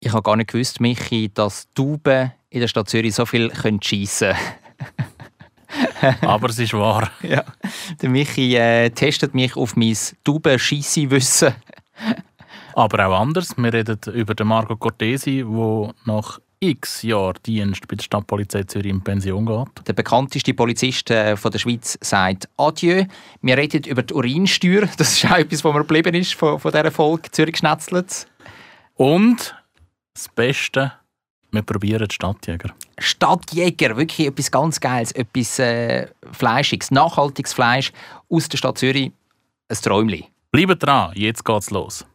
Ich habe gar nicht gewusst, Michi, dass Tauben in der Stadt Zürich so viel schiessen können. Aber es ist wahr. Ja. Der Michi testet mich auf mein Taubenscheissenwissen. Aber auch anders. Wir reden über den Marco Cortesi, der nach x Jahren Dienst bei der Stadtpolizei Zürich in Pension geht. Der bekannteste Polizist von der Schweiz sagt Adieu. Wir reden über die Urinsteuer. Das ist auch etwas, was mir geblieben ist von dieser Folge Zürich geschnetzelt. Und das Beste, wir probieren die Stadtjäger. Stadtjäger, wirklich etwas ganz Geiles, etwas Fleischiges, nachhaltiges Fleisch aus der Stadt Zürich. Ein Träumchen. Bleibt dran, jetzt geht's los.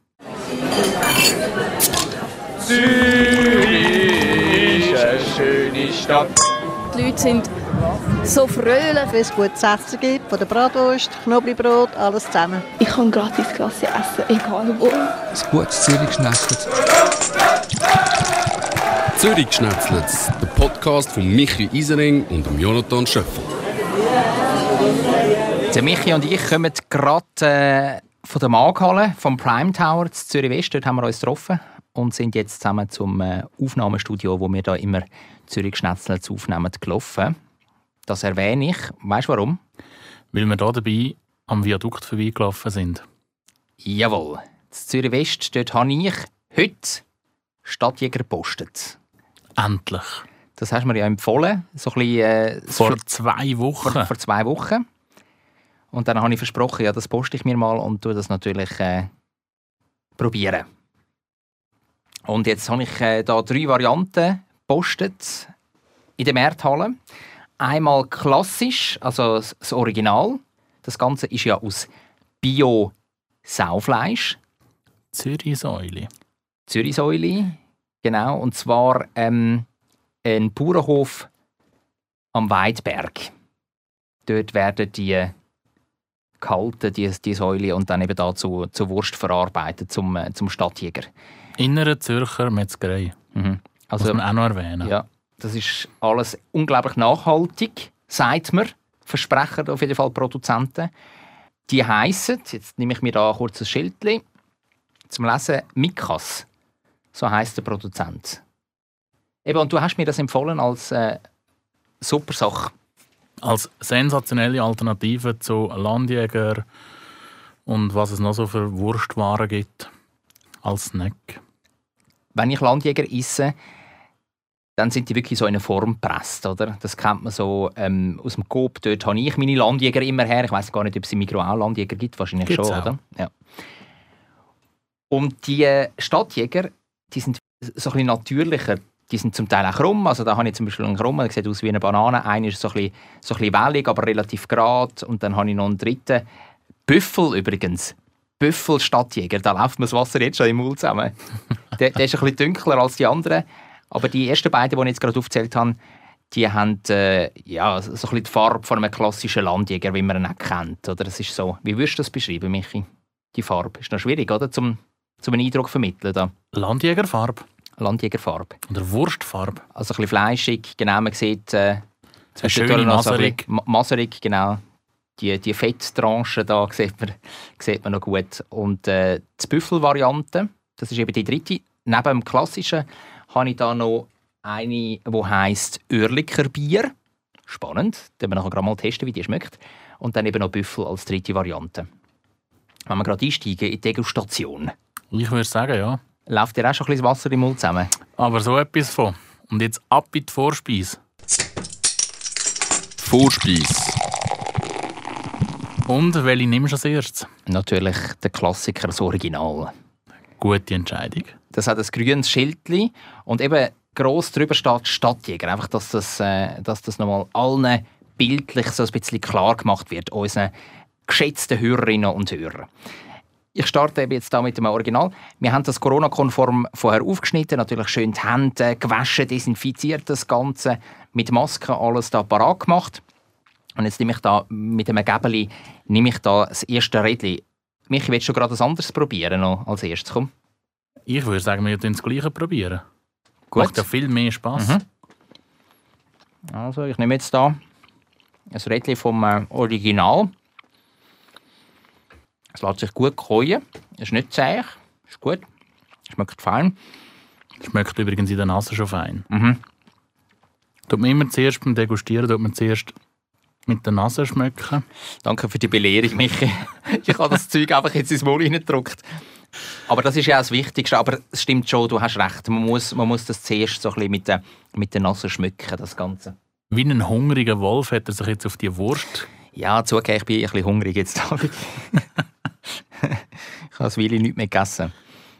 Zürich ist eine schöne Stadt. Die Leute sind so fröhlich, wenn es gutes Essen gibt, von der Bratwurst, Knoblauchbrot, alles zusammen. Ich kann gratis Klasse essen, egal wo. Ein gutes Zürich geschnetzelt. Zürich geschnetzelt, der Podcast von Michi Isering und Jonathan Schöffel. Der Michi und ich kommen gerade von der Markthalle, vom Prime Tower in Zürich West. Dort haben wir uns getroffen und sind jetzt zusammen zum Aufnahmestudio, wo wir da immer Zürich geschnetzelt aufnehmen, gelaufen. Das erwähne ich. Weißt du warum? Weil wir hier dabei am Viadukt vorbeigelaufen sind. Jawohl. In Zürich West, dort habe ich heute Stadtjäger gepostet. Endlich. Das hast du mir ja empfohlen. So ein bisschen, vor 2 Wochen. Vor 2 Wochen. Und dann habe ich versprochen, ja, das poste ich mir mal und tue das natürlich probieren. Und jetzt habe ich da 3 Varianten gepostet in der Markthalle. Einmal klassisch, also das Original. Das Ganze ist ja aus Bio-Saufleisch. Zürichsäule. Zürichsäule, genau. Und zwar ein Bauernhof am Weidberg. Dort werden die gehalten, die Säule, und dann eben da zur Wurst verarbeitet, zum Stadtjäger. Innere Zürcher Metzgerei. Also, muss man auch noch erwähnen. Ja, das ist alles unglaublich nachhaltig, sagt man. Versprechen auf jeden Fall Produzenten. Die heissen, jetzt nehme ich mir da kurz ein Schildchen zum Lesen, Mikas. So heisst der Produzent. Eben, und du hast mir das empfohlen als super Sache. Als sensationelle Alternative zu Landjäger und was es noch so für Wurstwaren gibt. Als Snack. Wenn ich Landjäger esse, dann sind die wirklich so in eine Form gepresst, oder? Das kennt man so aus dem Coop. Dort habe ich meine Landjäger immer her. Ich weiss gar nicht, ob es im Migros auch Landjäger gibt. Wahrscheinlich Gibt's schon, auch. oder? Ja. Und die Stadtjäger, die sind so ein bisschen natürlicher. Die sind zum Teil auch krumm. Also da habe ich zum Beispiel einen krummen, der sieht aus wie eine Banane. Einer ist so ein bisschen wellig, aber relativ gerade. Und dann habe ich noch einen dritten. Büffel übrigens. Büffel Stadtjäger. Da läuft mir das Wasser jetzt schon im Mund zusammen. Der ist ein bisschen dunkler als die anderen. Aber die ersten beiden, die ich jetzt gerade aufgezählt habe, die haben so ein bisschen die Farbe von einem klassischen Landjäger, wie man ihn auch kennt. Oder? Das ist so. Wie würdest du das beschreiben, Michi? Die Farbe. Ist noch schwierig, oder? Zum einen Eindruck zu vermitteln. Da. Landjägerfarbe. Landjägerfarbe. Oder Wurstfarbe. Also ein bisschen fleischig, genau, man sieht eine schöne Maserig. Maserig, genau. Die Fetttranche da sieht man noch gut. Und die Büffelvariante, das ist eben die dritte. Neben dem klassischen habe ich da noch eine, die heisst Oerliker Bier. Spannend. Den wir nachher gerade mal testen, wie die schmeckt. Und dann eben noch Büffel als dritte Variante. Wenn wir gerade einsteigen in die Degustation. Ich würde sagen, ja. Läuft dir auch schon ein bisschen Wasser im Mund zusammen? Aber so etwas von. Und jetzt ab in die Vorspeise. Vorspeise. Und welche nimmst du als erstes? Natürlich der Klassiker, das Original. Gute Entscheidung. Das hat ein grünes Schildchen und eben gross drüber steht Stadtjäger. Einfach, dass das nochmal allen bildlich so ein bisschen klar gemacht wird, unseren geschätzten Hörerinnen und Hörern. Ich starte eben jetzt da mit dem Original. Wir haben das Corona-konform vorher aufgeschnitten, natürlich schön die Hände gewaschen, desinfiziert das Ganze, mit Maske alles da parat gemacht. Und jetzt nehme ich da mit einem Gäbeli das erste Rädchen. Michi, willst du gerade etwas anderes probieren noch als erstes? Komm. Ich würde sagen, wir können das Gleiche probieren. Gut. Macht ja viel mehr Spass. Also, ich nehme jetzt da ein Rädchen vom Original. Es lässt sich gut käuen. Ist nicht zäh. Ist gut. Schmeckt fein. Schmeckt übrigens in der Nase schon fein. Mhm. Tut man immer zuerst beim Degustieren mit der Nase schmecken. Danke für die Belehrung, Michi. Ich habe das Zeug einfach jetzt ins Maul reingedrückt. Aber das ist ja auch das Wichtigste. Aber es stimmt schon, du hast recht. Man muss das zuerst so ein bisschen mit der Nase schmecken, das Ganze. Wie ein hungriger Wolf hat er sich jetzt auf die Wurst. Ja, zugegeben, ich bin ein bisschen hungrig jetzt. Ich habe das Weile nicht mehr gegessen.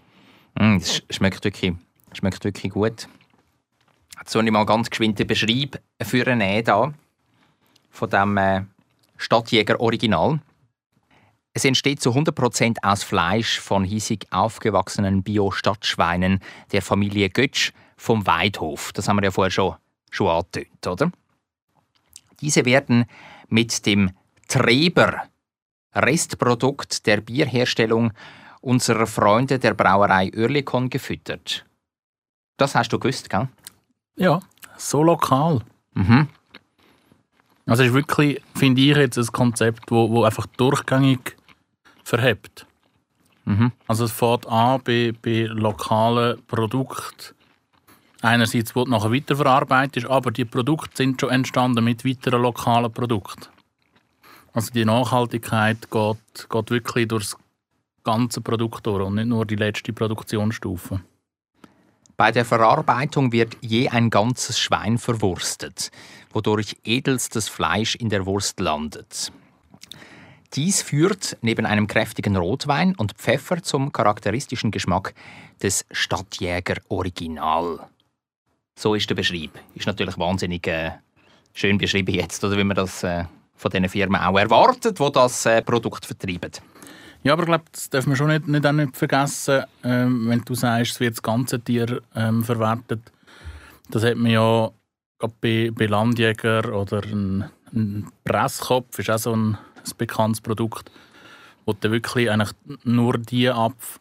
Es schmeckt wirklich gut. Jetzt soll ich mal ganz geschwind den Beschreib vornehmen hier von dem Stadtjäger Original. Es entsteht zu 100% aus Fleisch von hiesig aufgewachsenen Bio-Stadtschweinen der Familie Götsch vom Weidhof. Das haben wir ja vorher schon angetönt, oder? Diese werden mit dem Treber, Restprodukt der Bierherstellung unserer Freunde der Brauerei Oerlikon, gefüttert. Das hast du gewusst, gell? Ja, so lokal. Mhm. Also es ist wirklich, finde ich, jetzt ein Konzept, wo einfach durchgängig verhebt. Mhm. Also es fängt an bei lokalen Produkten. Einerseits, wo du nachher weiterverarbeitet ist, aber die Produkte sind schon entstanden mit weiteren lokalen Produkten. Also die Nachhaltigkeit geht wirklich durch das ganze Produkt durch und nicht nur die letzte Produktionsstufe. Bei der Verarbeitung wird je ein ganzes Schwein verwurstet, wodurch edelstes Fleisch in der Wurst landet. Dies führt neben einem kräftigen Rotwein und Pfeffer zum charakteristischen Geschmack des Stadtjäger Original. So ist der Beschrieb. Ist natürlich wahnsinnig schön beschrieben jetzt, oder wie man das von diesen Firmen auch erwartet, die das Produkt vertreiben. Ja, aber ich glaube, das darf man schon nicht vergessen, wenn du sagst, es wird das ganze Tier verwertet. Das hat man ja bei Landjäger oder ein Presskopf, ist auch so ein bekanntes Produkt, wo du wirklich eigentlich nur die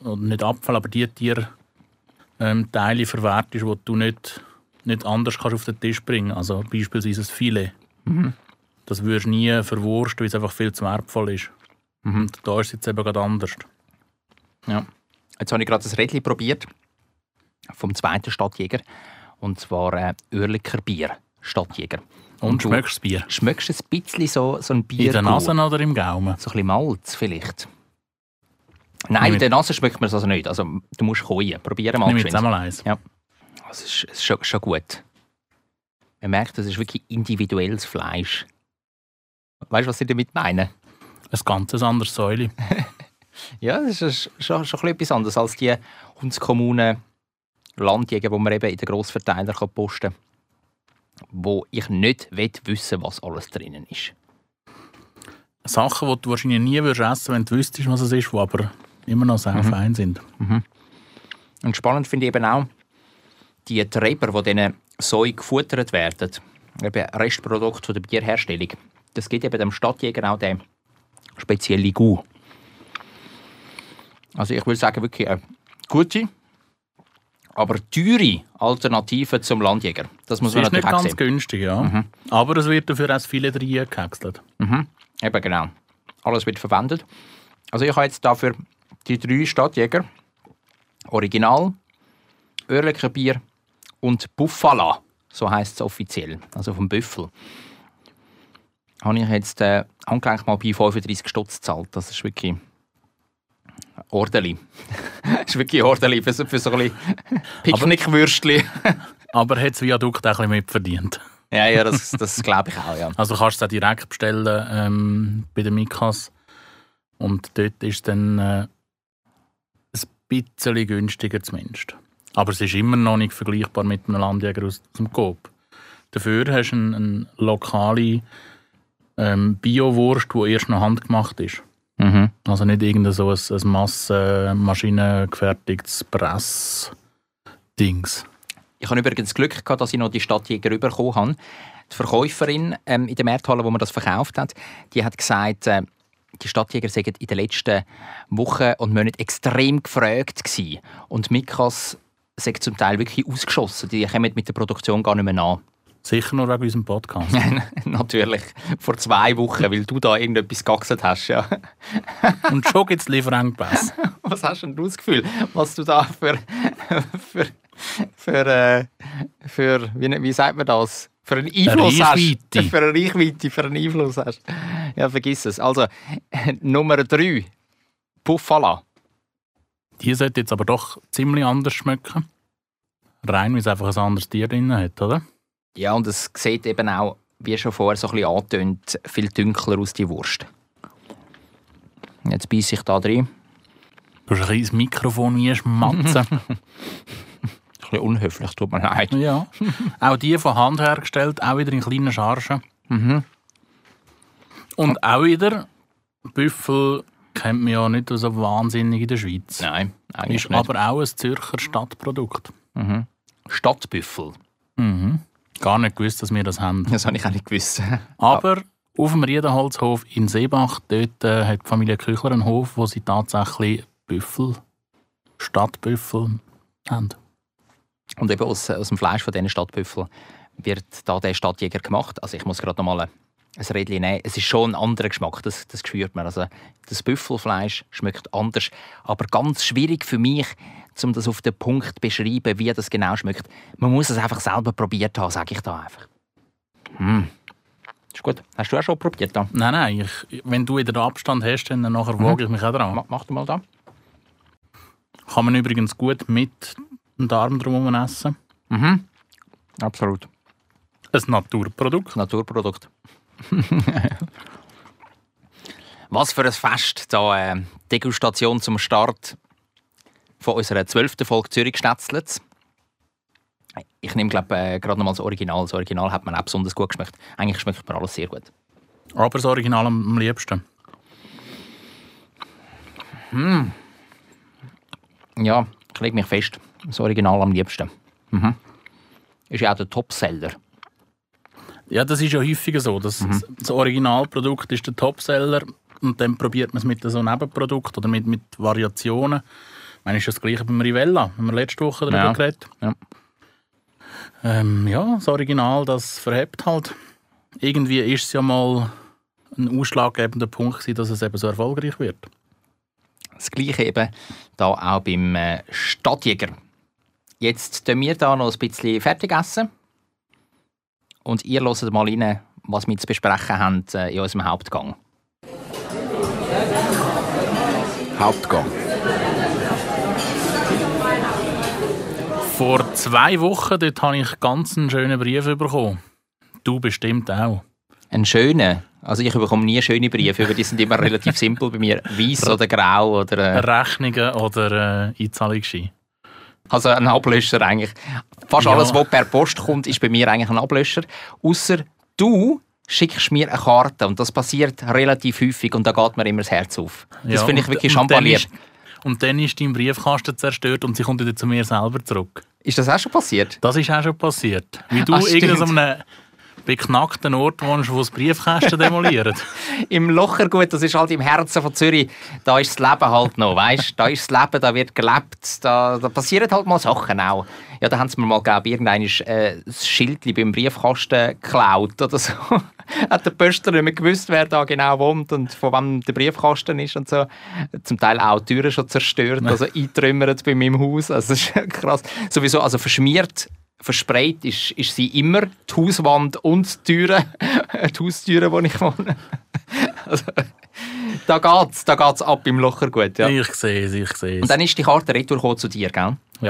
die Tierteile verwertest, die du nicht anders kannst auf den Tisch bringen. Also beispielsweise ein Filet. Mhm. Das würdest du nie verwursten, weil es einfach viel zu wertvoll ist. Mhm. Und da ist es jetzt eben gerade anders. Ja. Jetzt habe ich gerade das Rädchen probiert vom zweiten Stadtjäger. Und zwar Oerliker Bier, Stadtjäger. Und schmeckst das Bier? Schmeckst ein bisschen so ein Bier? In der Nase oder im Gaumen? So ein bisschen Malz vielleicht. Nein, in der Nase schmeckt man es also nicht. Also, du musst kochen. Probieren mal. Nimm jetzt einmal eins. Ja. Das ist schon gut. Man merkt, das ist wirklich individuelles Fleisch. Weißt du, was ich damit meine? Ein ganz anderes Säule. Ja, das ist schon etwas anderes als die hundskommunen Landjäger, die man eben in den Grossverteiler posten kann, wo ich nicht wissen will, was alles drinnen ist. Sachen, die du wahrscheinlich nie essen würdest, wenn du wüsstest, was es ist, die aber immer noch sehr fein sind. Mhm. Und spannend finde ich eben auch die Treber, die diesen Soi gefuttert werden. Eben Restprodukt von der Bierherstellung. Das gibt eben dem Stadtjäger auch den speziellen Goût. Also ich würde sagen, wirklich eine gute, aber teure Alternative zum Landjäger. Das muss man natürlich auch sehen. Ist nicht ganz günstig, ja. Mhm. Aber es wird dafür auch viele reingehäckselt. Mhm. Eben genau. Alles wird verwendet. Also ich habe jetzt dafür die 3 Stadtjäger. Original, Oerliker Bier und Buffala. So heisst es offiziell. Also vom Büffel. Habe ich jetzt angelenkt mal bei 35 Stutz gezahlt. Das ist wirklich ordentlich. Das ist wirklich ordentlich für so ein bisschen Picknickwürstchen. Aber hat das Viadukt auch ein bisschen mitverdient? Ja, das glaube ich auch, ja. Also du kannst es auch direkt bestellen bei der Mikas. Und dort ist es dann ein bisschen günstiger zumindest. Aber es ist immer noch nicht vergleichbar mit einem Landjäger aus dem Coop. Dafür hast du eine lokale Bio-Wurst, die erst noch handgemacht ist. Mhm. Also nicht irgendein so ein maschinengefertigtes Press-Dings. Ich habe übrigens Glück gehabt, dass ich noch die Stadtjäger bekommen habe. Die Verkäuferin in der Märthalle, wo man das verkauft hat, die hat gesagt, die Stadtjäger seien in den letzten Wochen und Monaten extrem gefragt gewesen. Und Mikas sei zum Teil wirklich ausgeschossen. Die kommen mit der Produktion gar nicht mehr nach. Sicher nur wegen unserem Podcast. Natürlich. Vor 2 Wochen, weil du da irgendetwas gegackselt hast. Ja. Und schon gibt es Lieferengpässe. Was hast denn du das Gefühl, was du da für wie sagt man das? Für einen Einfluss hast. Für eine Reichweite, für einen Einfluss hast. Ja, vergiss es. Also, Nummer 3. Buffala. Die sollte jetzt aber doch ziemlich anders schmecken. Rein, weil es einfach ein anderes Tier drin hat, oder? Ja, und es sieht eben auch, wie schon vorher so ein bisschen angetönt, viel dunkler aus, die Wurst. Jetzt beiße ich da drin. Du hast ein kleines Mikrofon schmatzen. Ein bisschen unhöflich, tut mir leid. Ja. Auch die von Hand hergestellt, auch wieder in kleinen Chargen. Mhm. Und auch wieder, Büffel kennt man ja nicht so wahnsinnig in der Schweiz. Nein, eigentlich ist nicht. aber auch ein Zürcher Stadtprodukt. Mhm. Stadtbüffel. Mhm. Gar nicht gewusst, dass wir das haben. Das habe ich auch nicht gewusst. Aber auf dem Riedenholzhof in Seebach, dort hat die Familie Küchler einen Hof, wo sie tatsächlich Büffel, Stadtbüffel haben. Und eben aus dem Fleisch von diesen Stadtbüffeln wird da der Stadtjäger gemacht. Also ich muss gerade noch mal ein Rädchen nehmen. Es ist schon ein anderer Geschmack, das spürt man. Also das Büffelfleisch schmeckt anders. Aber ganz schwierig für mich, um das auf den Punkt zu beschreiben, wie das genau schmeckt. Man muss es einfach selber probiert haben, sage ich da einfach. Ist gut. Hast du auch schon probiert? Da? Nein. Wenn du wieder den Abstand hast, dann nachher wage ich mich auch dran. Mach du mal da. Kann man übrigens gut mit dem Darm drum essen. Mhm. Absolut. Ein Naturprodukt. Was für ein Fest, da Degustation zum Start von unserer 12. Folge Zürich Schnetzlitz. Ich nehme, glaube gerade noch mal das Original. Das Original hat mir auch besonders gut geschmeckt. Eigentlich schmeckt mir alles sehr gut. Aber das Original am liebsten. Ja, ich lege mich fest. Das Original am liebsten. Ist ja auch der Topseller. Ja, das ist ja häufiger so. Das Originalprodukt ist der Topseller und dann probiert man es mit so einem Nebenprodukt oder mit Variationen. Ich meine, ist das Gleiche beim Rivella. Haben wir letzte Woche darüber geredet. Ja. Das Original, das verhebt halt. Irgendwie ist es ja mal ein ausschlaggebender Punkt gewesen, dass es eben so erfolgreich wird. Das Gleiche eben da auch beim Stadtjäger. Jetzt tun wir da noch ein bisschen fertig essen. Und ihr hört mal rein, was wir zu besprechen haben in unserem Hauptgang. Hauptgang. Vor 2 Wochen dort habe ich ganz einen schönen Brief bekommen. Du bestimmt auch. Einen schönen? Also ich bekomme nie schöne Briefe, die sind immer relativ simpel bei mir. Weiss oder grau oder... Rechnungen oder Einzahlungsschein. Also ein Ablöscher eigentlich. Fast alles, was per Post kommt, ist bei mir eigentlich ein Ablöscher. Ausser du schickst mir eine Karte und das passiert relativ häufig und da geht mir immer das Herz auf. Das finde ich wirklich champagner. Und dann ist dein Briefkasten zerstört und sie kommt wieder zu mir selber zurück. Ist das auch schon passiert? Das ist auch schon passiert. Wie du irgendeinem beknackten Ort wohnst, wo das Briefkasten demoliert. Im Lochergut, das ist halt im Herzen von Zürich, da ist das Leben halt noch, weißt? Da ist das Leben, da wird gelebt, da passieren halt mal Sachen auch. Ja, da haben sie mir mal gegeben, irgendein das Schildchen beim Briefkasten geklaut oder so. Hat der Pöster nicht mehr gewusst, wer da genau wohnt und von wem der Briefkasten ist und so. Zum Teil auch die Türen schon zerstört, also eingetrümmert bei meinem Haus. Also das ist krass. Sowieso, also verschmiert, versprayt ist sie immer, die Hauswand und die Türen, die Haustüren, wo ich wohne. Also, da geht's ab im Lochergut. Ja. Ich sehe es. Und dann ist die Karte retour zu dir, gell? Ja.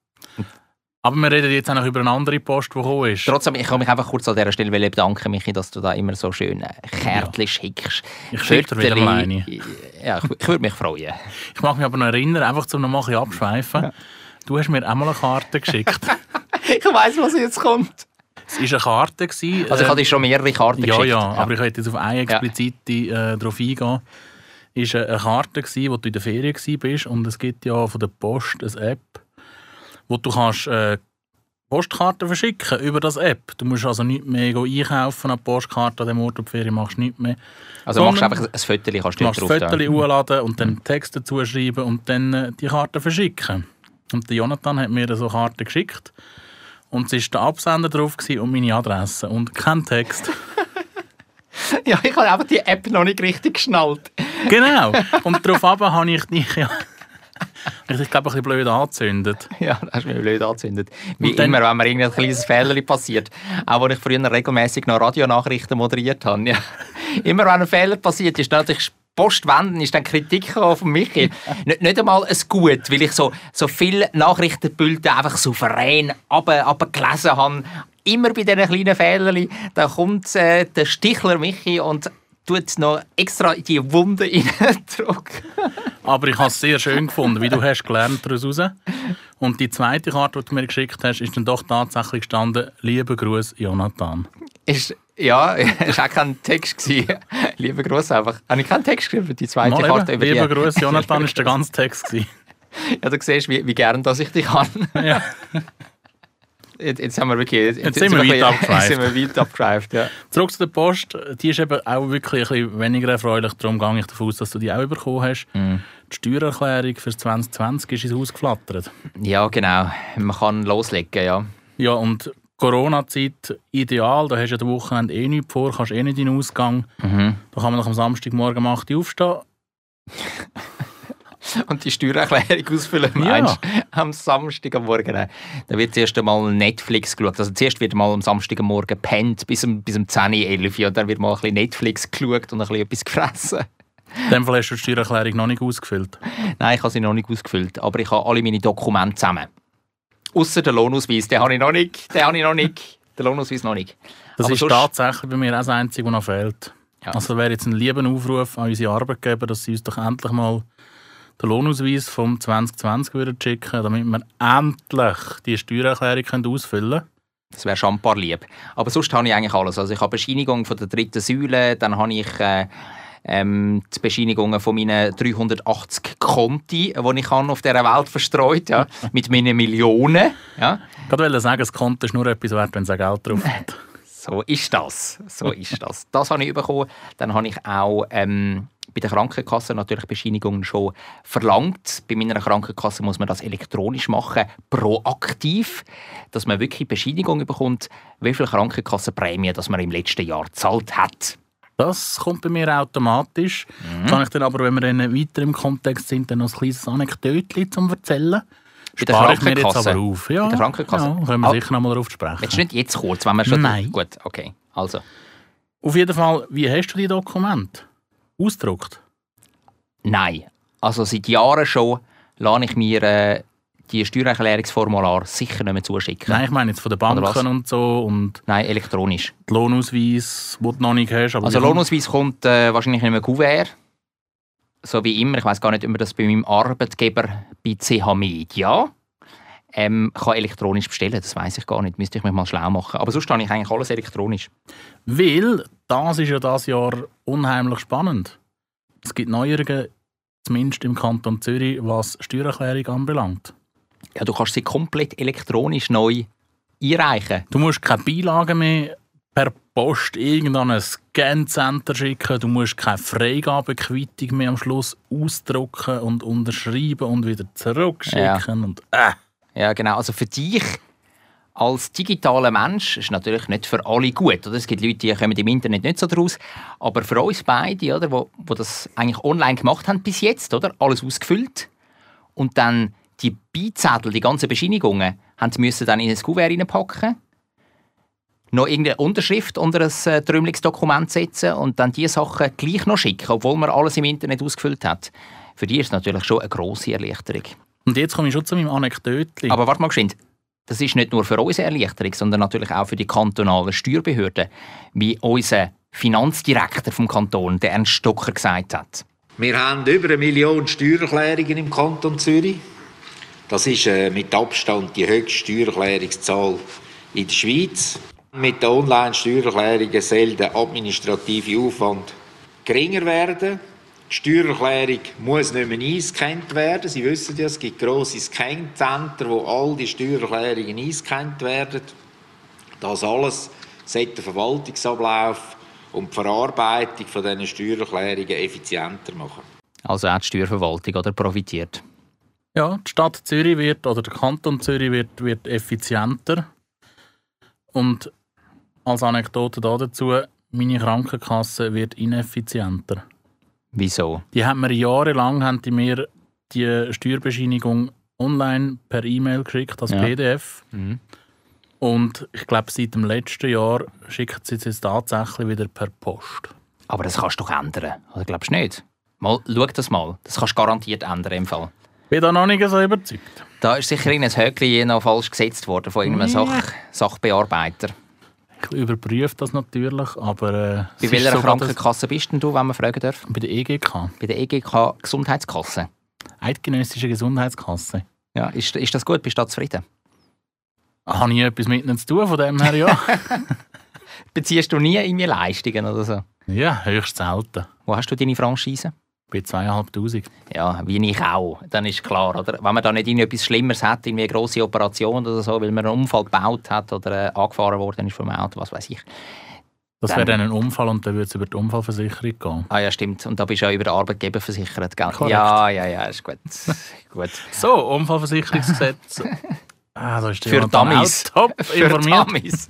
Aber wir reden jetzt auch noch über eine andere Post, die gekommen ist. Trotzdem, ich kann mich einfach kurz an dieser Stelle bedanken, Michi, dass du da immer so schön Kärtchen schickst. Ich schicke dir wieder mal eine. Ja, ich würde mich freuen. Ich mag mich aber noch erinnern, einfach zum noch mal ein bisschen abschweifen. Ja. Du hast mir auch mal eine Karte geschickt. Ich weiss, was jetzt kommt. Es war eine Karte. Also ich hatte dir schon mehrere Karten geschickt. Ja, aber ich wollte jetzt auf eine explizite darauf eingehen. Es war eine Karte, wo du in der Ferien warst. Und es gibt ja von der Post eine App, wo du kannst Postkarten verschicken über das App. Du musst also nicht mehr einkaufen an Postkarte an dem Ort, wo du Ferien machst, nicht mehr. Also machst du einfach ein Foto, kannst du drauf tun. Ein Foto hochladen und dann Text dazu schreiben und dann die Karte verschicken. Und der Jonathan hat mir so Karte geschickt. Und es war der Absender drauf und meine Adresse. Und kein Text. Ja, ich habe einfach die App noch nicht richtig geschnallt. Genau. Und daraufhin habe ich dich Ich glaube, ein bisschen blöd angezündet. Ja, das hast du mir blöd angezündet. Wie immer, wenn mir irgendein kleines Fehler passiert. Auch als ich früher regelmäßig noch Radionachrichten moderiert habe. Ja. Immer wenn ein Fehler passiert ist, natürlich Postwenden ist dann Kritik von Michi. Nicht einmal ein Gut, weil ich so viele Nachrichtenbilder einfach souverän runtergelesen habe. Immer bei diesen kleinen Fehlern, da kommt der Stichler Michi und tut noch extra die Wunde reindrücken. Aber ich habe es sehr schön gefunden, wie du hast gelernt daraus raus. Und die zweite Karte, die du mir geschickt hast, ist dann doch tatsächlich gestanden: Lieber Gruß, Jonathan. Ja, es war auch kein Text. Lieber Gruß einfach. Habe ich keinen Text geschrieben für die zweite Karte? Lieber Gruß, Jonathan, war der ganze Text. Ja, du siehst, wie gern dass ich dich kann. Ja. Jetzt haben wir wirklich... Jetzt sind wir weit abgeschweift. Ja. Zurück zu der Post. Die ist eben auch wirklich ein bisschen weniger erfreulich. Darum gehe ich davon aus, dass du die auch bekommen hast. Die Steuererklärung für 2020 ist ins Haus geflattert. Ja, genau. Man kann loslegen, ja. Ja, und Corona-Zeit ideal. Da hast du ja am Wochenende eh nichts vor, kannst eh nicht in den Ausgang. Da kann man nach am Samstagmorgen um 8 Uhr aufstehen. Und die Steuererklärung ausfüllen, meinst du, am Samstagmorgen. Da wird zuerst einmal Netflix geschaut. Also zuerst wird mal am Samstagmorgen gepennt bis um 10, 11 Uhr. Und dann wird mal ein bisschen Netflix geschaut und ein bisschen etwas gefressen. In dem Fall hast du die Steuererklärung noch nicht ausgefüllt? Nein, ich habe sie noch nicht ausgefüllt. Aber ich habe alle meine Dokumente zusammen. Ausser den Lohnausweis, den habe ich noch nicht. Den Lohnausweis noch nicht. Das aber ist tatsächlich bei mir auch das Einzige, was noch fehlt. Ja. Also wäre jetzt ein lieber Aufruf an unsere Arbeitgeber, dass sie uns doch endlich mal den Lohnausweis vom 2020 schicken würden, damit wir endlich die Steuererklärung ausfüllen können. Das wäre schon ein paar lieb. Aber sonst habe ich eigentlich alles. Also ich habe Bescheinigung von der 3. Säule, dann habe ich die Bescheinigungen von meinen 380 Konti, die ich auf dieser Welt verstreut habe, mit meinen Millionen. Ja. Ich wollte sagen, das Konto ist nur etwas wert, wenn es auch Geld drauf hat. So ist das. Das habe ich bekommen. Dann habe ich auch bei der Krankenkasse natürlich Bescheinigungen schon verlangt. Bei meiner Krankenkasse muss man das elektronisch machen, proaktiv, dass man wirklich Bescheinigung bekommt, wie viel Krankenkassenprämie das man im letzten Jahr gezahlt hat. Das kommt bei mir automatisch. Kann ich dann aber, wenn wir dann weiter im Kontext sind, dann noch ein kleines Anekdötchen zum Erzählen? Bei der Krankenkasse? Jetzt aber auf. Ja, bei der Krankenkasse? Ja, können wir sicher noch mal darauf sprechen. Willst du nicht jetzt kurz, wenn wir schon... Nein. Gut, okay. Also. Auf jeden Fall, wie hast du die Dokumente ausgedruckt? Nein. Also seit Jahren schon lasse ich mir die Steuererklärungsformular sicher nicht mehr zuschicken. Nein, ich meine jetzt von den Banken und so. Und nein, elektronisch. Der Lohnausweis, den du noch nicht hast. Aber also Lohnausweis kommt wahrscheinlich nicht mehr Kuvert. So wie immer. Ich weiss gar nicht, ob man das bei meinem Arbeitgeber bei CH Media kann elektronisch bestellen. Das weiss ich gar nicht. Müsste ich mich mal schlau machen. Aber sonst habe ich eigentlich alles elektronisch. Weil das ist ja dieses Jahr unheimlich spannend. Es gibt Neuerungen, zumindest im Kanton Zürich, was Steuererklärung anbelangt. Ja, du kannst sie komplett elektronisch neu einreichen. Du musst keine Beilagen mehr per Post irgendein Scan-Center schicken. Du musst keine Freigabequittung mehr am Schluss ausdrucken und unterschreiben und wieder zurückschicken. Ja. Ja, genau. Also für dich als digitaler Mensch ist natürlich nicht für alle gut. Oder? Es gibt Leute, die kommen im Internet nicht so draus. Aber für uns beide, oder, wo das eigentlich online gemacht haben bis jetzt, oder? Alles ausgefüllt. Und dann die Beizettel, die ganzen Bescheinigungen, müssen dann in ein Kuvert reinpacken, noch irgendeine Unterschrift unter ein Trümmlungsdokument setzen und dann diese Sachen gleich noch schicken, obwohl man alles im Internet ausgefüllt hat. Für die ist es natürlich schon eine grosse Erleichterung. Und jetzt komme ich schon zu meinem Anekdötchen. Aber warte mal geschwind. Das ist nicht nur für uns eine Erleichterung, sondern natürlich auch für die kantonalen Steuerbehörden, wie unser Finanzdirektor vom Kanton, der Ernst Stocker, gesagt hat. Wir haben über 1 Million Steuererklärungen im Kanton Zürich. Das ist mit Abstand die höchste Steuererklärungszahl in der Schweiz. Mit den Online-Steuererklärungen soll der administrative Aufwand geringer werden. Die Steuererklärung muss nicht mehr eingescannt werden. Sie wissen ja, es gibt grosse Scan-Center, wo all die Steuererklärungen eingescannt werden. Das alles sollte den Verwaltungsablauf und die Verarbeitung von diesen Steuererklärungen effizienter machen. Also auch die Steuerverwaltung oder profitiert? Ja, die Stadt Zürich wird, oder der Kanton Zürich wird effizienter. Und als Anekdote dazu, meine Krankenkasse wird ineffizienter. Wieso? Die haben mir jahrelang die Steuerbescheinigung online per E-Mail geschickt, als PDF. Mhm. Und ich glaube, seit dem letzten Jahr schickt sie es jetzt tatsächlich wieder per Post. Aber das kannst du doch ändern, oder glaubst du nicht? Mal, schau das mal. Das kannst du garantiert ändern im Fall. Bin da noch nicht so überzeugt. Da ist sicher ein Häkchen noch falsch gesetzt worden von irgendeinem Sachbearbeiter. Ich überprüfe das natürlich, aber... Bei welcher Krankenkasse bist denn du, wenn man fragen darf? Bei der EGK. Bei der EGK Gesundheitskasse? Eidgenössische Gesundheitskasse. Ja, ist das gut? Bist du da zufrieden? Habe ich etwas mit ihnen zu tun, von dem her ja. Beziehst du nie irgendwie Leistungen oder so? Ja, höchst selten. Wo hast du deine Franchise? Bei 2'500. Ja, wie ich auch. Dann ist klar, oder? Wenn man da nicht etwas Schlimmeres hat, irgendwie eine grosse Operation oder so, weil man einen Unfall gebaut hat oder angefahren worden ist vom Auto, was weiß ich. Das wäre dann ein Unfall und dann würde es über die Unfallversicherung gehen. Ah ja, stimmt. Und da bist du ja über den Arbeitgeber versichert, gell? Ja, ist gut. Gut. So, Unfallversicherungsgesetz. Da ist für Dummies. Top informiert.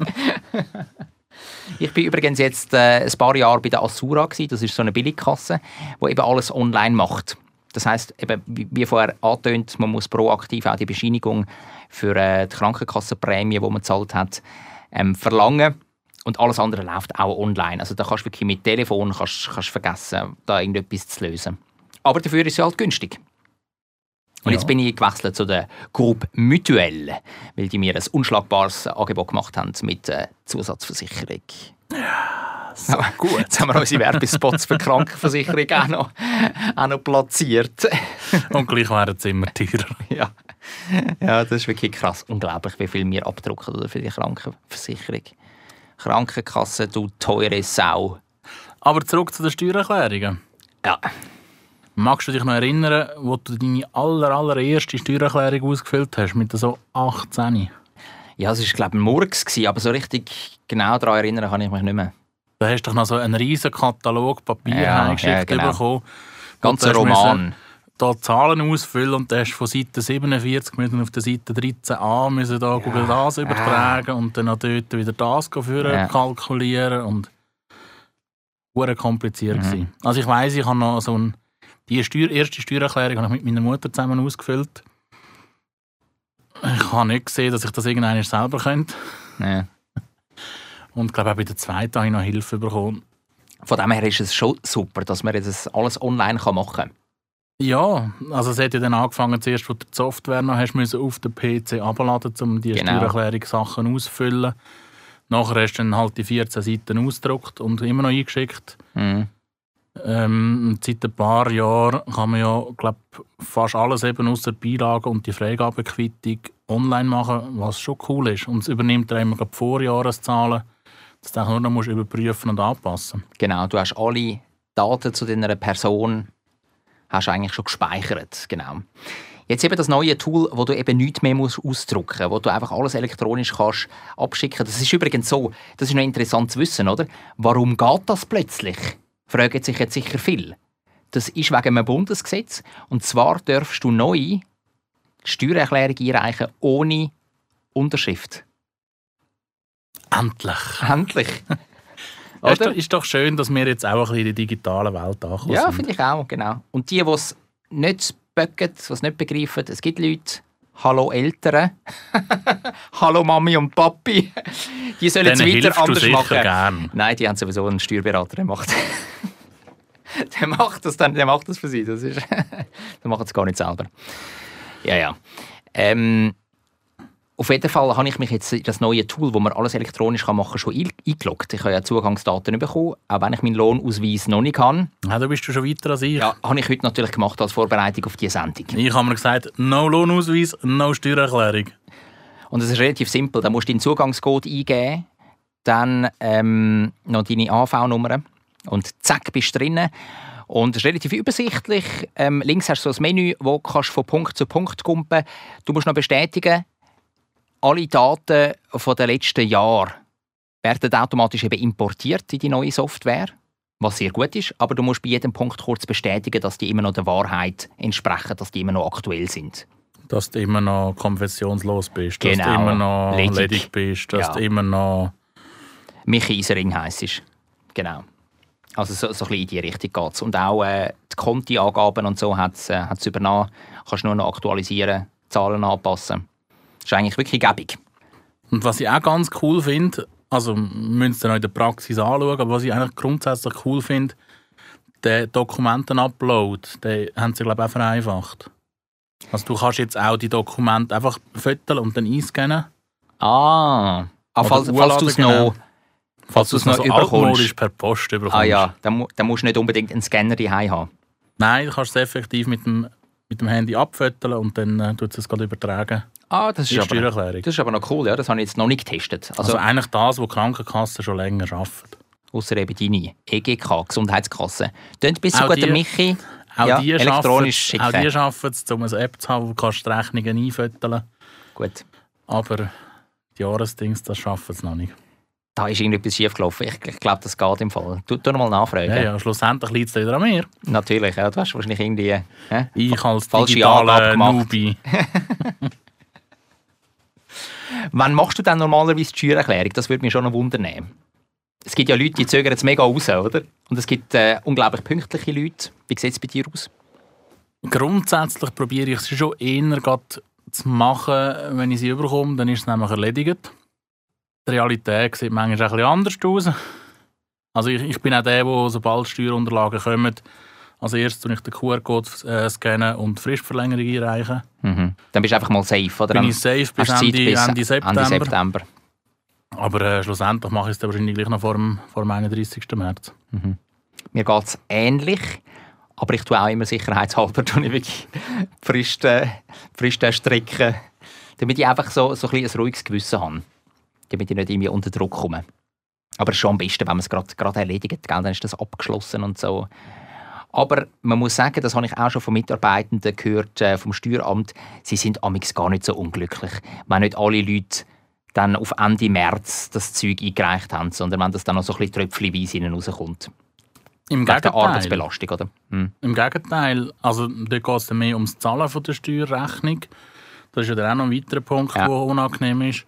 Ich bin übrigens jetzt ein paar Jahre bei der Assura gewesen. Das ist so eine Billigkasse, die eben alles online macht. Das heisst, eben, wie vorher angetönt, man muss proaktiv auch die Bescheinigung für die Krankenkassenprämie, die man gezahlt hat, verlangen. Und alles andere läuft auch online. Also da kannst du wirklich mit Telefon kannst vergessen, da irgendetwas zu lösen. Aber dafür ist es halt günstig. Und jetzt bin ich gewechselt zu der Groupe Mutuelle, weil die mir ein unschlagbares Angebot gemacht haben mit Zusatzversicherung. Ja, so gut. Jetzt haben wir unsere Werbespots für Krankenversicherung auch noch platziert. Und gleich wären sie immer teurer. Ja, das ist wirklich krass. Unglaublich, wie viel wir abdrucken für die Krankenversicherung. Krankenkasse, du teure Sau. Aber zurück zu den Steuererklärungen. Ja. Magst du dich noch erinnern, wo du deine allererste Steuererklärung ausgefüllt hast, mit so 18? Ja, es war, glaube ich, ein Murks, aber so richtig genau daran erinnern kann ich mich nicht mehr. Da hast du doch noch so einen riesen Katalog Papier heimgeschickt bekommen. Ganzer Roman. Da Zahlen ausfüllen und dann hast du von Seite 47 müssen auf der Seite 13a müssen da Google das übertragen und dann auch dort wieder das kalkulieren und sehr kompliziert gewesen. Also ich weiss, ich habe noch so die erste Steuererklärung habe ich mit meiner Mutter zusammen ausgefüllt. Ich habe nicht gesehen, dass ich das irgendwann selber könnte. Nee. Und ich glaube auch bei der zweiten habe ich noch Hilfe bekommen. Von dem her ist es schon super, dass man das alles online machen kann. Ja, also es hat ja dann angefangen, zuerst, wo du die Software noch hast, müssen auf den PC abladen, um die Steuererklärungssachen auszufüllen. Nachher hast du dann halt die 14 Seiten ausgedruckt und immer noch eingeschickt. Mhm. Seit ein paar Jahren kann man ja, glaube fast alles eben ausser Beilage und die Freigabequittung online machen, was schon cool ist. Und es übernimmt dann immer die Vorjahreszahlen, dass du nur noch überprüfen und anpassen musst. Genau, du hast alle Daten zu deiner Person hast eigentlich schon gespeichert. Genau. Jetzt eben das neue Tool, wo du eben nichts mehr ausdrucken musst, wo du einfach alles elektronisch kannst abschicken. Das ist übrigens so, das ist noch interessant zu wissen, oder? Warum geht das plötzlich? Fragen sich jetzt sicher viel. Das ist wegen einem Bundesgesetz. Und zwar darfst du neu die Steuererklärung einreichen ohne Unterschrift. Endlich. Oder? Ist doch schön, dass wir jetzt auch ein bisschen in der digitalen Welt ankommen. Ja, finde ich auch, genau. Und die es nicht böcken, die es nicht begreifen, es gibt Leute, hallo Eltern, hallo Mami und Papi, die sollen es weiter anders machen. Gern. Nein, die haben sowieso einen Steuerberater, der macht der macht das für sie. Das ist der macht es gar nicht selber. Ja. Auf jeden Fall habe ich mich jetzt in das neue Tool, wo man alles elektronisch machen kann, schon eingeloggt. Ich habe ja Zugangsdaten bekommen, auch wenn ich meinen Lohnausweis noch nicht kann. Ja, da bist du schon weiter als ich. Ja, habe ich heute natürlich gemacht als Vorbereitung auf diese Sendung. Ich habe mir gesagt, no Lohnausweis, no Steuererklärung. Und es ist relativ simpel. Da musst du deinen Zugangscode eingeben, dann noch deine AV-Nummer und zack, bist du drin. Und es ist relativ übersichtlich. Links hast du so ein Menü, wo du von Punkt zu Punkt kumpen. Du musst noch bestätigen, alle Daten von den letzten Jahren werden automatisch eben importiert in die neue Software, was sehr gut ist. Aber du musst bei jedem Punkt kurz bestätigen, dass die immer noch der Wahrheit entsprechen, dass die immer noch aktuell sind. Dass du immer noch konfessionslos bist, dass genau. du immer noch ledig bist, dass du immer noch... Michi Isering heisst. Genau. Also so ein bisschen in die Richtung geht es. Und auch die Konti-Angaben und so hat es übernommen. Kannst nur noch aktualisieren, Zahlen anpassen. Das ist eigentlich wirklich gäbig. Und was ich auch ganz cool finde, also wir müssen es dann auch in der Praxis anschauen, aber was ich eigentlich grundsätzlich cool finde, den Dokumentenupload, den haben sie, glaube ich, auch vereinfacht. Also du kannst jetzt auch die Dokumente einfach fotografieren und dann einscannen. Falls du es noch... Falls du es noch altmodisch per Post bekommst. Ja, dann musst du nicht unbedingt einen Scanner daheim haben. Nein, du kannst es effektiv mit dem Handy abfotografieren und dann tut es gerade übertragen. Das ist aber noch cool, ja. Das habe ich jetzt noch nicht getestet. Also eigentlich das, was die Krankenkassen schon länger arbeiten. Ausser eben deine EGK, Gesundheitskasse. Könnt bis sogar der Michi elektronisch schicken. Auch die schaffen es, um eine App zu haben, wo du die Rechnungen einfotografieren. Gut. Aber die Jahresdings, das schaffen sie noch nicht. Da ist irgendetwas schiefgelaufen. Ich glaube, das geht im Fall. Tu noch mal nachfragen. Ja, schlussendlich liegt es wieder an mir. Natürlich, ja, du hast wahrscheinlich irgendwie ich als falsche Angabe gemacht. Newbie. Wann machst du dann normalerweise die Steuererklärung? Das würde mich schon noch wundern. Es gibt ja Leute, die zögern jetzt mega raus, oder? Und es gibt unglaublich pünktliche Leute. Wie sieht es bei dir aus? Grundsätzlich probiere ich es schon eher zu machen, wenn ich sie überkomme. Dann ist es nämlich erledigt. Die Realität sieht manchmal ein bisschen anders aus. Also ich bin auch der, sobald Steuerunterlagen kommen, als erstes tue ich den QR-Code scannen und die Fristverlängerung einreichen. Mhm. Dann bist du einfach mal safe, oder? Bin ich safe bis Ende September. Aber schlussendlich mache ich es dann wahrscheinlich gleich noch vor dem 31. März. Mhm. Mir geht es ähnlich, aber ich tue auch immer sicherheitshalber wirklich Fristen stricken, damit ich einfach so ein ruhiges Gewissen habe. Damit ich nicht irgendwie unter Druck komme. Aber es ist schon am besten, wenn man es gerade erledigt, dann ist das abgeschlossen und so. Aber man muss sagen, das habe ich auch schon von Mitarbeitenden gehört, vom Steueramt, sie sind amigs gar nicht so unglücklich. Wenn nicht alle Leute dann auf Ende März das Zeug eingereicht haben, sondern wenn das dann noch so ein bisschen tröpfchenweise innen rauskommt. Im Gegenteil. Der Arbeitsbelastung, oder? Im Gegenteil. Also da geht es mehr ums Zahlen von der Steuerrechnung. Das ist ja dann auch noch ein weiterer Punkt, der unangenehm ist.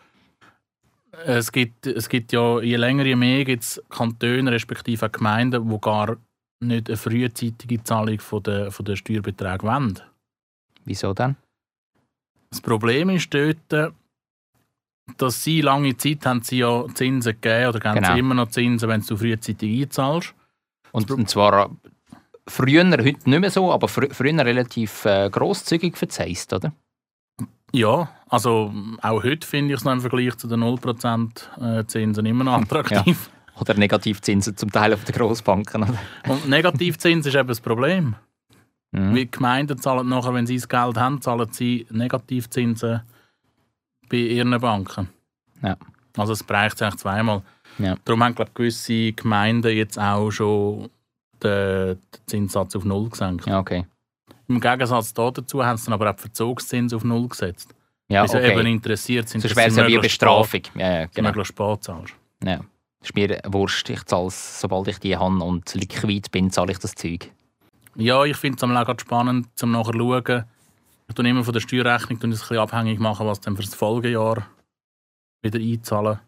Es gibt ja, je länger, je mehr gibt es Kantone respektive Gemeinden, die gar nicht eine frühzeitige Zahlung von der Steuerbeträge wollen. Wieso denn? Das Problem ist dort, dass sie lange Zeit haben sie ja Zinsen gegeben oder geben sie immer noch Zinsen, wenn du frühzeitig einzahlst. Und zwar früher, heute nicht mehr so, aber früher relativ grosszügig verzeiht, oder? Ja, also auch heute finde ich es noch im Vergleich zu den 0% Zinsen immer noch attraktiv. Ja. Oder Negativzinsen zum Teil auf den Grossbanken. Oder? Und Negativzins ist eben das Problem. Weil die Gemeinden zahlen nachher, wenn sie das Geld haben, zahlen sie Negativzinsen bei ihren Banken. Ja. Also es bräuchte es eigentlich zweimal. Ja. Darum haben, glaube ich, gewisse Gemeinden jetzt auch schon den Zinssatz auf 0 gesenkt. Ja, okay. Im Gegensatz dazu haben sie dann aber auch die Verzugszins auf 0 gesetzt. Ja, weil sie eben interessiert sind, sonst wäre es ja wie Bestrafung. Ja, genau. Möglichst spät zahlst. Ja. Das ist mir wurscht. Ich zahle es, sobald ich die habe und liquid bin, zahle ich das Zeug. Ja, ich finde es auch gerade spannend, um nachher zu schauen. Ich tue immer von der Steuerrechnung ein bisschen abhängig machen, was dann für das Folgejahr wieder einzahlen.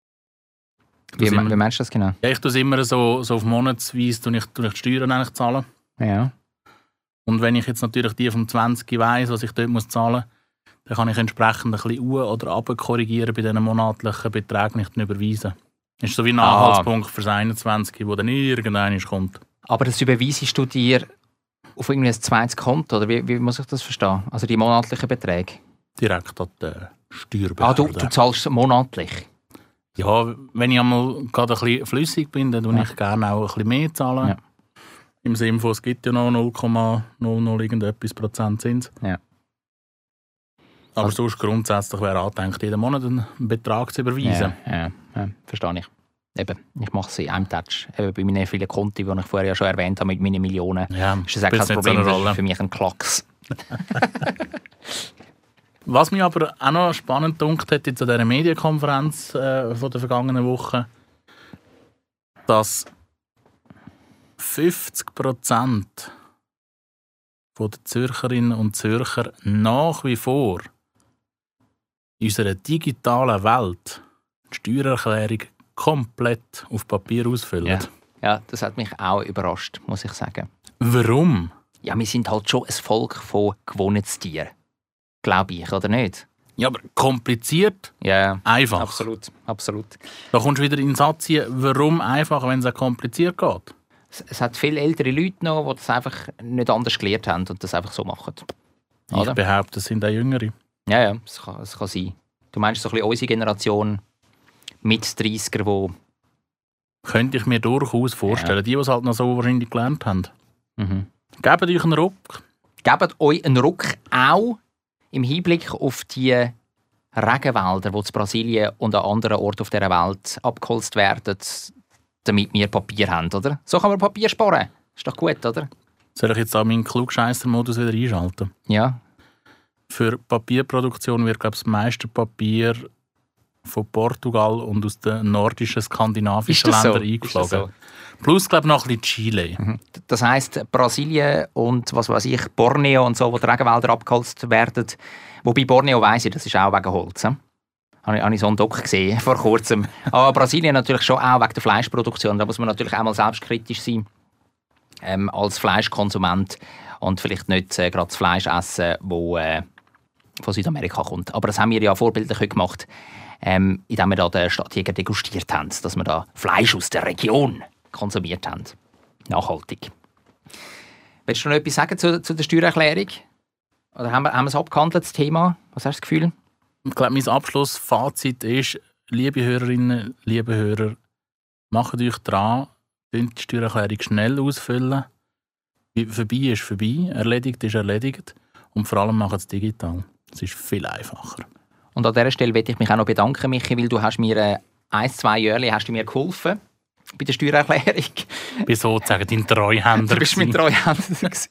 Wie meinst du das genau? Ja, ich tue es immer so auf Monatsweise tue ich die Steuern eigentlich zahlen. Ja. Und wenn ich jetzt natürlich die vom 20 weiss, was ich dort muss zahlen muss, dann kann ich entsprechend ein bisschen oder runter korrigieren bei diesen monatlichen Beträgen, die ich dann überweise. Das ist so wie ein Anhaltspunkt für das 21, der dann irgendwann kommt. Aber das überweisest du dir auf irgendwie ein zweites Konto, oder wie muss ich das verstehen? Also die monatlichen Beträge? Direkt an die Steuerbehörde. Du zahlst monatlich? Ja, wenn ich einmal gerade ein bisschen flüssig bin, dann tue ich gerne auch ein bisschen mehr zahlen. Ja. Im Sinne von, es gibt ja noch 0,00 irgendetwas % Zins. Ja. Aber also, sonst grundsätzlich wäre angedenkt, jeden Monat einen Betrag zu überweisen. Ja, verstehe ich. Eben, ich mache es in einem Touch. Eben bei meinen vielen Konten, die ich vorher ja schon erwähnt habe, mit meinen Millionen, ist das eigentlich kein Problem. Das ist für mich ein Klacks. Was mich aber auch noch spannend gedunkt hat, jetzt an dieser Medienkonferenz von der vergangenen Woche, dass 50% der Zürcherinnen und Zürcher nach wie vor in unserer digitalen Welt die Steuererklärung komplett auf Papier ausfüllen. Ja. Ja, das hat mich auch überrascht, muss ich sagen. Warum? Ja, wir sind halt schon ein Volk von Gewohnheitstieren. Glaube ich, oder nicht? Ja, aber kompliziert, Ja, einfach. absolut. Da kommst du wieder in den Satz hier, warum einfach, wenn es auch kompliziert geht. Es hat viele ältere Leute noch, die das einfach nicht anders gelernt haben und das einfach so machen. Ich behaupte, es sind auch Jüngere. Ja, es kann sein. Du meinst so ein bisschen unsere Generation mit 30er, die... Könnte ich mir durchaus vorstellen. Die es halt noch so wahrscheinlich gelernt haben. Gebt euch einen Ruck. Gebt euch einen Ruck, auch im Hinblick auf die Regenwälder, die in Brasilien und an anderen Orten auf dieser Welt abgeholzt werden, damit wir Papier haben, oder? So kann man Papier sparen. Ist doch gut, oder? Soll ich jetzt da meinen Klugscheisser-Modus wieder einschalten? Ja. Für Papierproduktion wird, glaube ich, das meiste Papier von Portugal und aus den nordischen skandinavischen Ländern eingeflogen. So? Plus, glaube ich, noch ein bisschen Chile. Das heisst, Brasilien und was weiß ich, Borneo und so, wo die Regenwälder abgeholzt werden. Wobei Borneo weiss ich, das ist auch wegen Holz. Habe ich so einen Doc gesehen vor kurzem. Aber Brasilien natürlich schon auch wegen der Fleischproduktion. Da muss man natürlich auch mal selbstkritisch sein als Fleischkonsument und vielleicht nicht gerade das Fleisch essen, das von Südamerika kommt. Aber das haben wir ja vorbildlich gemacht, indem wir da den Stadtjäger degustiert haben, dass wir da Fleisch aus der Region konsumiert haben. Nachhaltig. Willst du noch etwas sagen zu der Steuererklärung? Oder haben wir es abgehandelt, das Thema? Was hast du das Gefühl? Ich glaube, mein Abschlussfazit ist, liebe Hörerinnen, liebe Hörer, macht euch dran, die Steuererklärung schnell ausfüllen. Vorbei ist vorbei, erledigt ist erledigt. Und vor allem macht es digital. Es ist viel einfacher. Und an dieser Stelle möchte ich mich auch noch bedanken, Michi, weil du hast mir 1-2 Jahre hast du mir geholfen bei der Steuererklärung. Ich bin sozusagen dein Treuhänder. Du bist mein Treuhänder.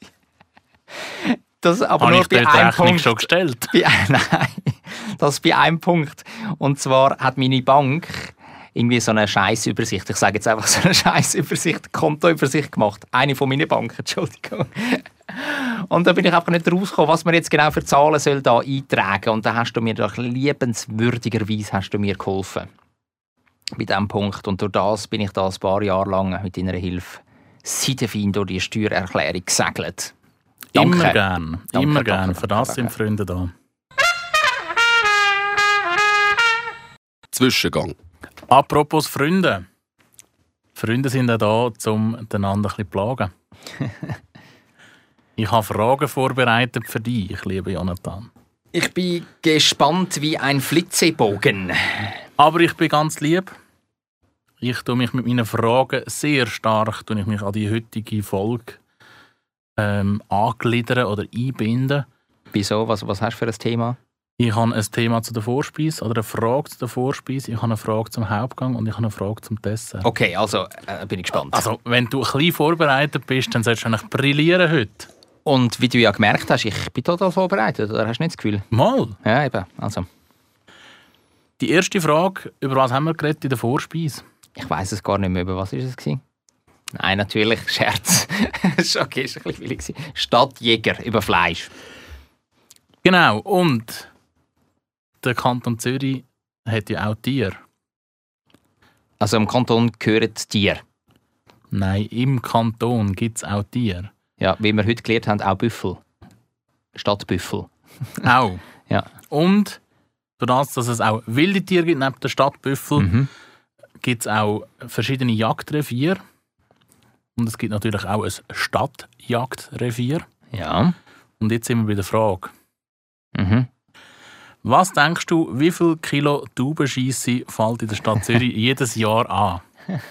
Das aber habe nur ich bei die einem Rechnung Punkt. schon gestellt? Nein, das bei einem Punkt. Und zwar hat meine Bank irgendwie so eine Scheissübersicht. Ich sage jetzt einfach so eine Scheissübersicht, Kontoübersicht gemacht. Eine von meinen Banken, Entschuldigung. Und da bin ich einfach nicht rausgekommen, was man jetzt genau für Zahlen soll da eintragen. Und da hast du mir doch liebenswürdigerweise hast du mir geholfen. Bei diesem Punkt. Und durch das bin ich da ein paar Jahre lang mit deiner Hilfe seitenfein durch die Steuererklärung gesegelt. Danke. Immer gern. Danke, Immer danke, gern. danke, Für das danke. sind Freunde da. Zwischengang. Apropos Freunde. Freunde sind auch da, um einander ein bisschen zu plagen. Ich habe Fragen vorbereitet für dich, lieber Jonathan. Ich bin gespannt wie ein Flitzebogen. Aber ich bin ganz lieb. Ich tue mich mit meinen Fragen sehr stark an die heutige Folge angliedern oder einbinden. Wieso? Was hast du für ein Thema? Ich habe ein Thema zu der Vorspeise oder eine Frage zu der Vorspeise. Ich habe eine Frage zum Hauptgang und ich habe eine Frage zum Dessert. Okay, also bin ich gespannt. Also, wenn du ein bisschen vorbereitet bist, dann solltest du eigentlich brillieren heute. Und wie du ja gemerkt hast, ich bin total vorbereitet, oder hast du nicht das Gefühl? Mal. Ja, eben. Also. Die erste Frage, über was haben wir geredet in der Vorspeise? Ich weiss es gar nicht mehr, über was ist es gewesen? Nein, natürlich, Scherz. Okay, ist ein bisschen viel gewesen. Stadtjäger über Fleisch. Genau, und der Kanton Zürich hat ja auch Tiere. Also im Kanton gehören Tiere. Nein, im Kanton gibt es auch Tiere. Ja, wie wir heute gelernt haben, auch Büffel. Stadtbüffel. Auch. Ja. Und dadurch, dass es auch wilde Tiere gibt, neben den Stadtbüffel, gibt es auch verschiedene Jagdreviere. Und es gibt natürlich auch ein Stadtjagdrevier. Ja. Und jetzt sind wir bei der Frage. Mhm. Was denkst du, wie viel Kilo Taubenscheisse fällt in der Stadt Zürich jedes Jahr an?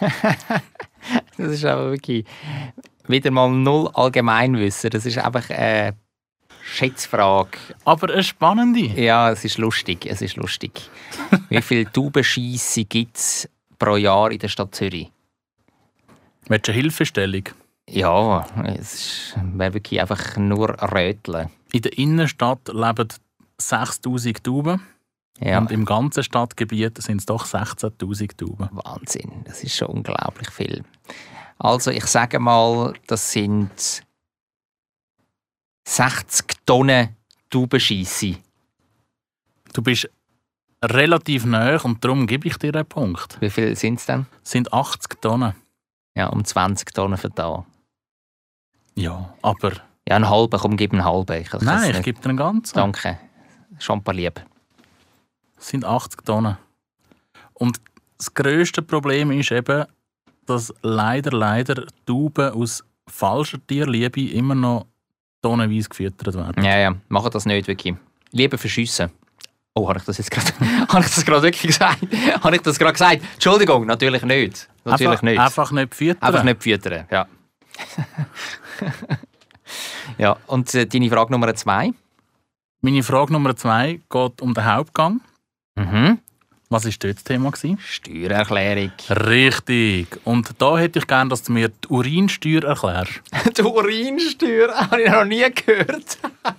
Das ist aber wirklich wieder mal null Allgemeinwissen. Das ist einfach eine Schätzfrage. Aber eine spannende. Ja, es ist lustig. Es ist lustig. Wie viele Taubenscheisse gibt es pro Jahr in der Stadt Zürich? Willst du eine Hilfestellung? Ja, es wäre wirklich einfach nur Röteln. In der Innenstadt leben 6000 Tauben. Ja. Und im ganzen Stadtgebiet sind es doch 16'000 Tauben. Wahnsinn, das ist schon unglaublich viel. Also ich sage mal, das sind 60 Tonnen Taubenscheisse. Du bist relativ nahe und darum gebe ich dir einen Punkt. Wie viel sind es denn? Es sind 80 Tonnen. Ja, um 20 Tonnen vertan. Ja, aber... Ja, einen halben, komm, gib einen halben. Ich gebe dir einen ganzen. Danke, schon ein paar lieb. Das sind 80 Tonnen. Und das grösste Problem ist eben, dass leider Tauben aus falscher Tierliebe immer noch tonnenweise gefüttert werden. Ja, machen das nicht wirklich. Lieber verschiessen. Oh, habe ich das jetzt gerade wirklich gesagt? Habe ich das gerade gesagt? Entschuldigung, natürlich nicht. Einfach nicht füttern. Einfach nicht füttern, ja. Ja, und deine Frage Nummer 2? Meine Frage Nummer 2 geht um den Hauptgang. Mhm. Was war dort das Thema? Steuererklärung. Richtig. Und da hätte ich gerne, dass du mir die Urinsteuer erklärst. Die Urinsteuer? Habe ich noch nie gehört.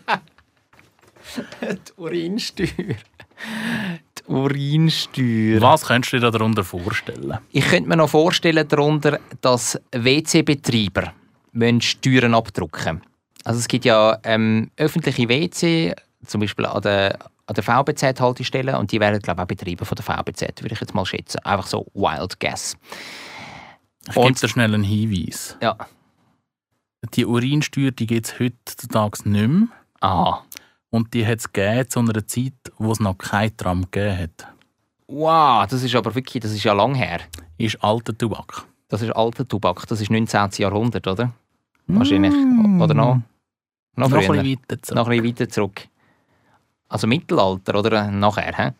Die Urinsteuer. Die Urinsteuer. Was könntest du dir darunter vorstellen? Ich könnte mir noch vorstellen, darunter, dass WC-Betreiber Steuern abdrucken müssen. Also es gibt ja öffentliche WC, zum Beispiel an der VBZ-Haltestelle, und die werden, glaube ich, auch betrieben von der VBZ, würde ich jetzt mal schätzen. Einfach so Wild Guess. Ich gebe dir schnell einen Hinweis. Ja. Die Urinsteuer gibt es heutzutage nicht mehr. Aha. Und die hat es gegeben zu einer Zeit, wo es noch kein Tram gegeben hat. Wow, das ist aber wirklich, das ist ja lang her. Ist alter Tobak. Das ist alter Tobak, das ist 19. Jahrhundert, oder? Wahrscheinlich. Oder noch? Noch ein früher. bisschen weiter zurück. Noch ein bisschen weiter zurück. Also Mittelalter oder nachher, hä?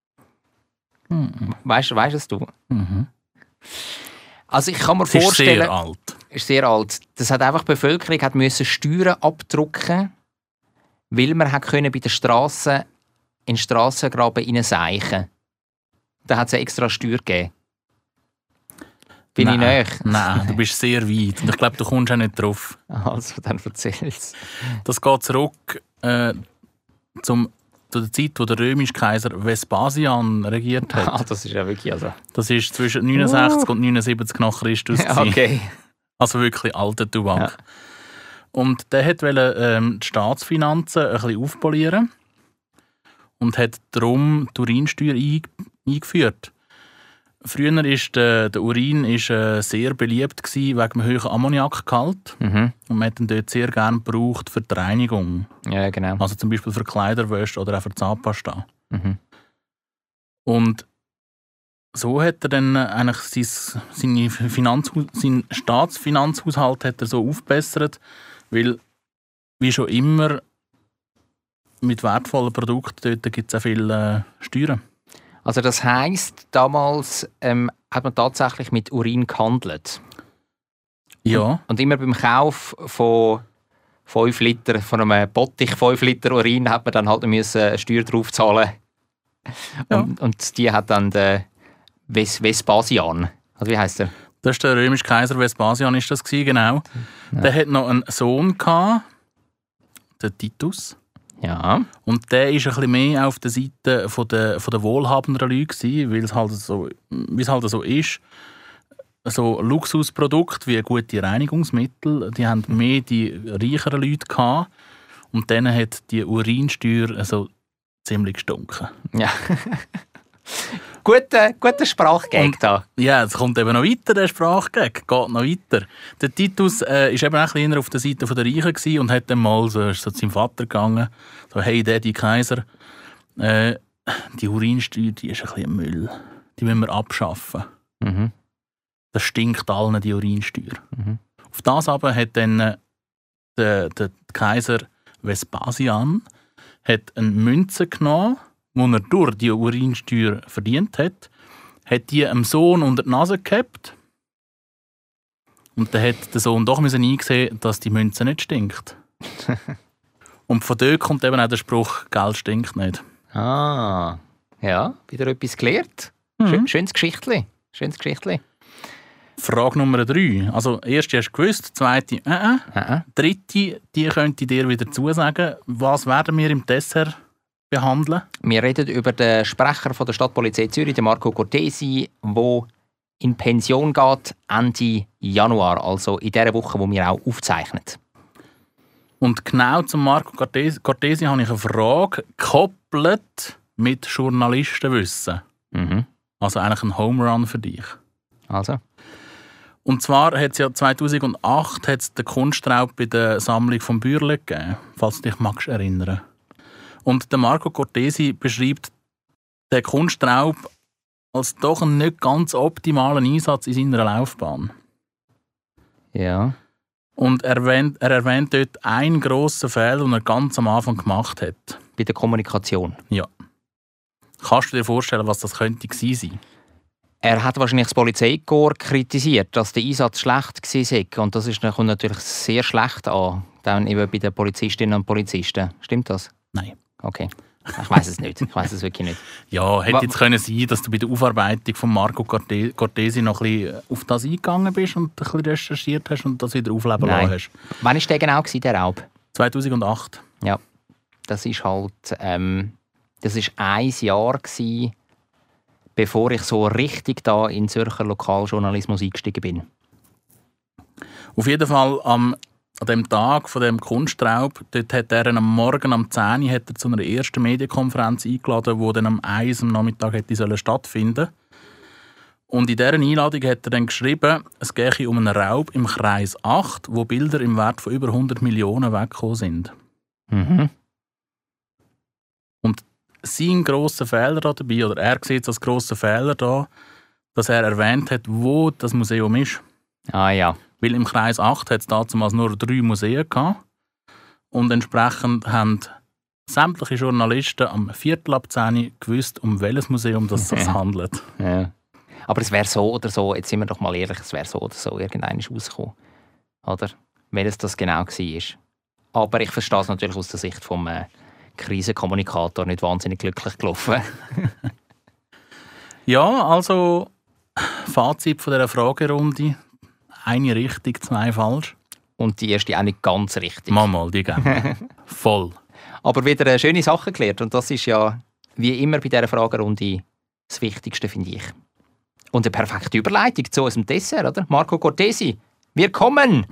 Weißt du? Mhm. Also ich kann mir vorstellen... Ist sehr alt. Ist sehr alt. Das hat einfach die Bevölkerung musste Steuern abdrucken, weil man bei der Strasse in den Strassengraben hineinseichen. Da hat es extra Steuer gegeben. Bin ich näher? Nein, du bist sehr weit. Und ich glaube, du kommst auch nicht drauf. Also, dann erzähl's. Das geht zurück zu der Zeit, wo der römische Kaiser Vespasian regiert hat. Ah, das ist ja wirklich... Also. Das ist zwischen 69 und 79 nach Christus. Okay. Also wirklich alter Tobak. Ja. Und der wollte die Staatsfinanzen ein bisschen aufpolieren und hat darum die Urinsteuer eingeführt. Früher war der Urin sehr beliebt wegen dem hohen Ammoniakgehalt. Mhm. Und man hat ihn dort sehr gerne gebraucht für die Reinigung. Ja, genau. Also zum Beispiel für Kleiderwäsche oder auch für Zahnpasta. Mhm. Und so hat er dann eigentlich seinen Staatsfinanzhaushalt hat er so aufgebessert, weil, wie schon immer, mit wertvollen Produkten dort gibt es auch viele Steuern. Also das heisst, damals hat man tatsächlich mit Urin gehandelt. Ja. Und immer beim Kauf von 5 Liter, von einem Bottich 5 Liter Urin, hat man dann halt eine Steuer drauf zahlen. Ja. Und die hat dann der Vespasian. Also wie heisst er? Das ist der römische Kaiser Vespasian, ist das gewesen, genau. Ja. Der hat noch einen Sohn gehabt, den Titus. Ja. Und der war ein bisschen mehr auf der Seite von der wohlhabenderen Leute, weil es halt so ist. So Luxusprodukte wie gute Reinigungsmittel, die haben mehr die reicheren Leute gehabt. Und denen hat die Urinsteuer so ziemlich gestunken. Ja. Guter Sprachgag da. Ja, es kommt eben noch weiter, der Sprachgag. Geht noch weiter. Der Titus war eben auch ein auf der Seite der Reichen und hat dann mal so zu seinem Vater gegangen. So, hey, Daddy Kaiser, die Urinsteuer, die ist ein bisschen Müll. Die müssen wir abschaffen. Mhm. Das stinkt allen, die Urinsteuer. Mhm. Auf das aber hat dann der Kaiser Vespasian hat eine Münze genommen, die er durch die Urinsteuer verdient hat die einem Sohn unter die Nase gehabt. Und dann hat der Sohn doch eingesehen, dass die Münze nicht stinkt. Und von dort kommt eben auch der Spruch, Geld stinkt nicht. Ah, ja, wieder etwas gelernt. Schönes Geschichtli. Frage Nummer 3. Also, erste hast du gewusst, zweite, dritte, die könnte ich dir wieder zusagen. Was werden wir im Dessert behandeln? Wir reden über den Sprecher von der Stadtpolizei Zürich, den Marco Cortesi, der in Pension geht Ende Januar, also in der Woche, wo wir auch aufzeichnen. Und genau zum Marco Cortesi habe ich eine Frage gekoppelt mit Journalistenwissen. Mhm. Also eigentlich ein Home Run für dich. Also? Und zwar hat es ja 2008 den Kunstraub bei der Sammlung von Bürle gegeben, falls du dich magst erinnern. Und der Marco Cortesi beschreibt den Kunstraub als doch einen nicht ganz optimalen Einsatz in seiner Laufbahn. Ja. Und er erwähnt dort einen grossen Fehler, den er ganz am Anfang gemacht hat. Bei der Kommunikation? Ja. Kannst du dir vorstellen, was das könnte gewesen sein? Er hat wahrscheinlich das Polizeikorps kritisiert, dass der Einsatz schlecht war. Und das kommt natürlich sehr schlecht an, dann eben bei den Polizistinnen und Polizisten. Stimmt das? Nein. Okay. Ich weiss es nicht. Ich weiss es wirklich nicht. Ja, hätte jetzt können sein, dass du bei der Aufarbeitung von Marco Cortesi noch ein bisschen auf das eingegangen bist und ein bisschen recherchiert hast und das wieder aufleben lassen hast. Wann war der genau, der Raub? 2008. Ja. Das ist halt... das war 1 Jahr, bevor ich so richtig da in Zürcher Lokaljournalismus eingestiegen bin. Auf jeden Fall an dem Tag von dem Kunstraub, dort hat er am Morgen am 10 Uhr zu einer ersten Medienkonferenz eingeladen, die dann am 1 am Nachmittag hätte stattfinden sollen. Und in dieser Einladung hat er dann geschrieben, es gehe um einen Raub im Kreis 8, wo Bilder im Wert von über 100 Millionen weggekommen sind. Mhm. Und sein grosser Fehler dabei, oder er sieht es als grossen Fehler da, dass er erwähnt hat, wo das Museum ist. Ah ja. Weil im Kreis 8 hat es damals nur 3 Museen gehabt. Und entsprechend haben sämtliche Journalisten am 9:45 gewusst, um welches Museum das sich handelt. Ja. Aber es wäre so oder so, jetzt sind wir doch mal ehrlich, es wäre so oder so irgendwann rausgekommen. Oder? Welches das genau war. Aber ich verstehe es natürlich aus der Sicht vom Krisenkommunikator nicht wahnsinnig glücklich gelaufen. Ja, also Fazit von dieser Fragerunde. Eine richtig, 2 falsch. Und die erste auch nicht ganz richtig. Mal, die gehen voll. Aber wieder eine schöne Sache gelernt. Und das ist ja, wie immer bei dieser Fragerunde, das Wichtigste, finde ich. Und eine perfekte Überleitung zu unserem Dessert, oder? Marco Cortesi, wir kommen!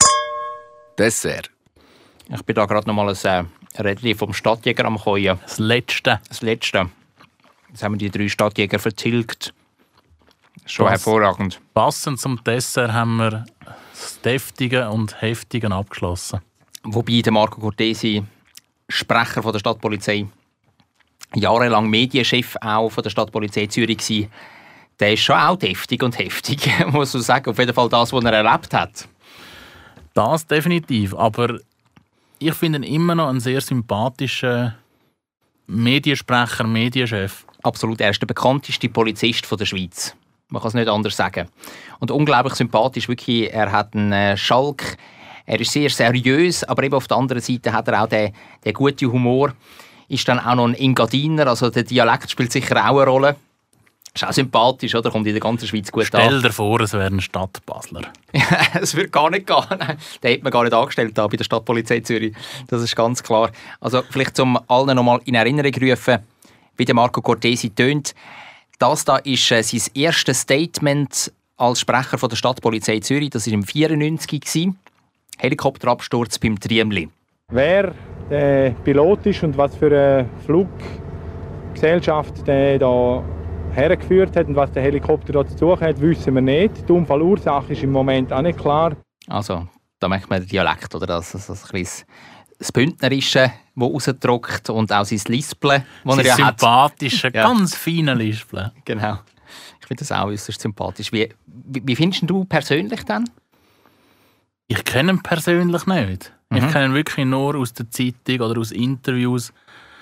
Dessert. Ich bin da gerade noch mal ein Rädchen vom Stadtjäger am Käuen. Das Letzte. Jetzt haben wir die 3 Stadtjäger vertilgt. Schon hervorragend. Passend zum Dessert haben wir das Deftige und Heftige abgeschlossen. Wobei der Marco Cortesi, Sprecher von der Stadtpolizei, jahrelang Medienchef auch von der Stadtpolizei Zürich war, der ist schon auch deftig und heftig, muss man sagen. Auf jeden Fall das, was er erlebt hat. Das definitiv, aber ich finde ihn immer noch einen sehr sympathischen Mediensprecher, Medienchef. Absolut, er ist der bekannteste Polizist der Schweiz. Man kann es nicht anders sagen. Und unglaublich sympathisch, wirklich. Er hat einen Schalk, er ist sehr seriös, aber eben auf der anderen Seite hat er auch den guten Humor. Ist dann auch noch ein Engadiner, also der Dialekt spielt sicher auch eine Rolle. Ist auch sympathisch, oder? Kommt in der ganzen Schweiz gut an. Stell dir vor, es wäre ein Stadtbasler. Es würde gar nicht gehen. Nein, den hat man gar nicht angestellt da bei der Stadtpolizei Zürich. Das ist ganz klar. Also vielleicht zum allen noch mal in Erinnerung rufen, wie der Marco Cortesi tönt. Das da ist sein erstes Statement als Sprecher von der Stadtpolizei Zürich. Das war im 1994. Helikopterabsturz beim Triemli. Wer der Pilot ist und was für eine Fluggesellschaft der da hergeführt hat und was der Helikopter da zu suchen hat, wissen wir nicht. Die Unfallursache ist im Moment auch nicht klar. Also, da merkt man den Dialekt, oder? Das Bündnerische, das rausdrückt und auch sein Lispeln, das er ja hat. Sympathische, ganz feine Lispeln. Genau. Ich finde das auch äußerst sympathisch. Wie findest du persönlich dann? Ich kenne ihn persönlich nicht. Ich kenne ihn wirklich nur aus der Zeitung oder aus Interviews.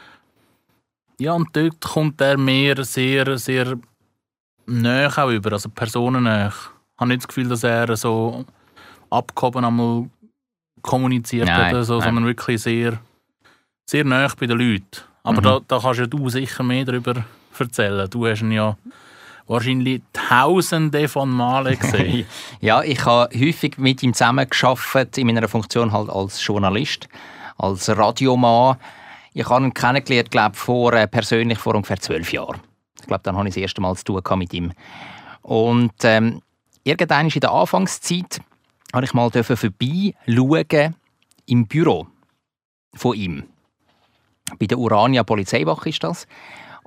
Ja, und dort kommt er mir sehr, sehr nahe auch über, also personennähe. Ich habe nicht das Gefühl, dass er so abgehoben einmal kommuniziert hat, sondern wirklich sehr, sehr nahe bei den Leuten. Aber da kannst ja du sicher mehr darüber erzählen. Du hast ihn ja wahrscheinlich Tausende von Malen gesehen. Ja, ich habe häufig mit ihm zusammengearbeitet in meiner Funktion halt als Journalist, als Radiomann. Ich habe ihn kennengelernt, persönlich vor ungefähr 12 Jahren. Ich glaube, dann hatte ich das erste Mal zu tun mit ihm. Und irgendwann in der Anfangszeit durfte ich mal vorbeischauen im Büro von ihm. Bei der Urania Polizeiwache ist das.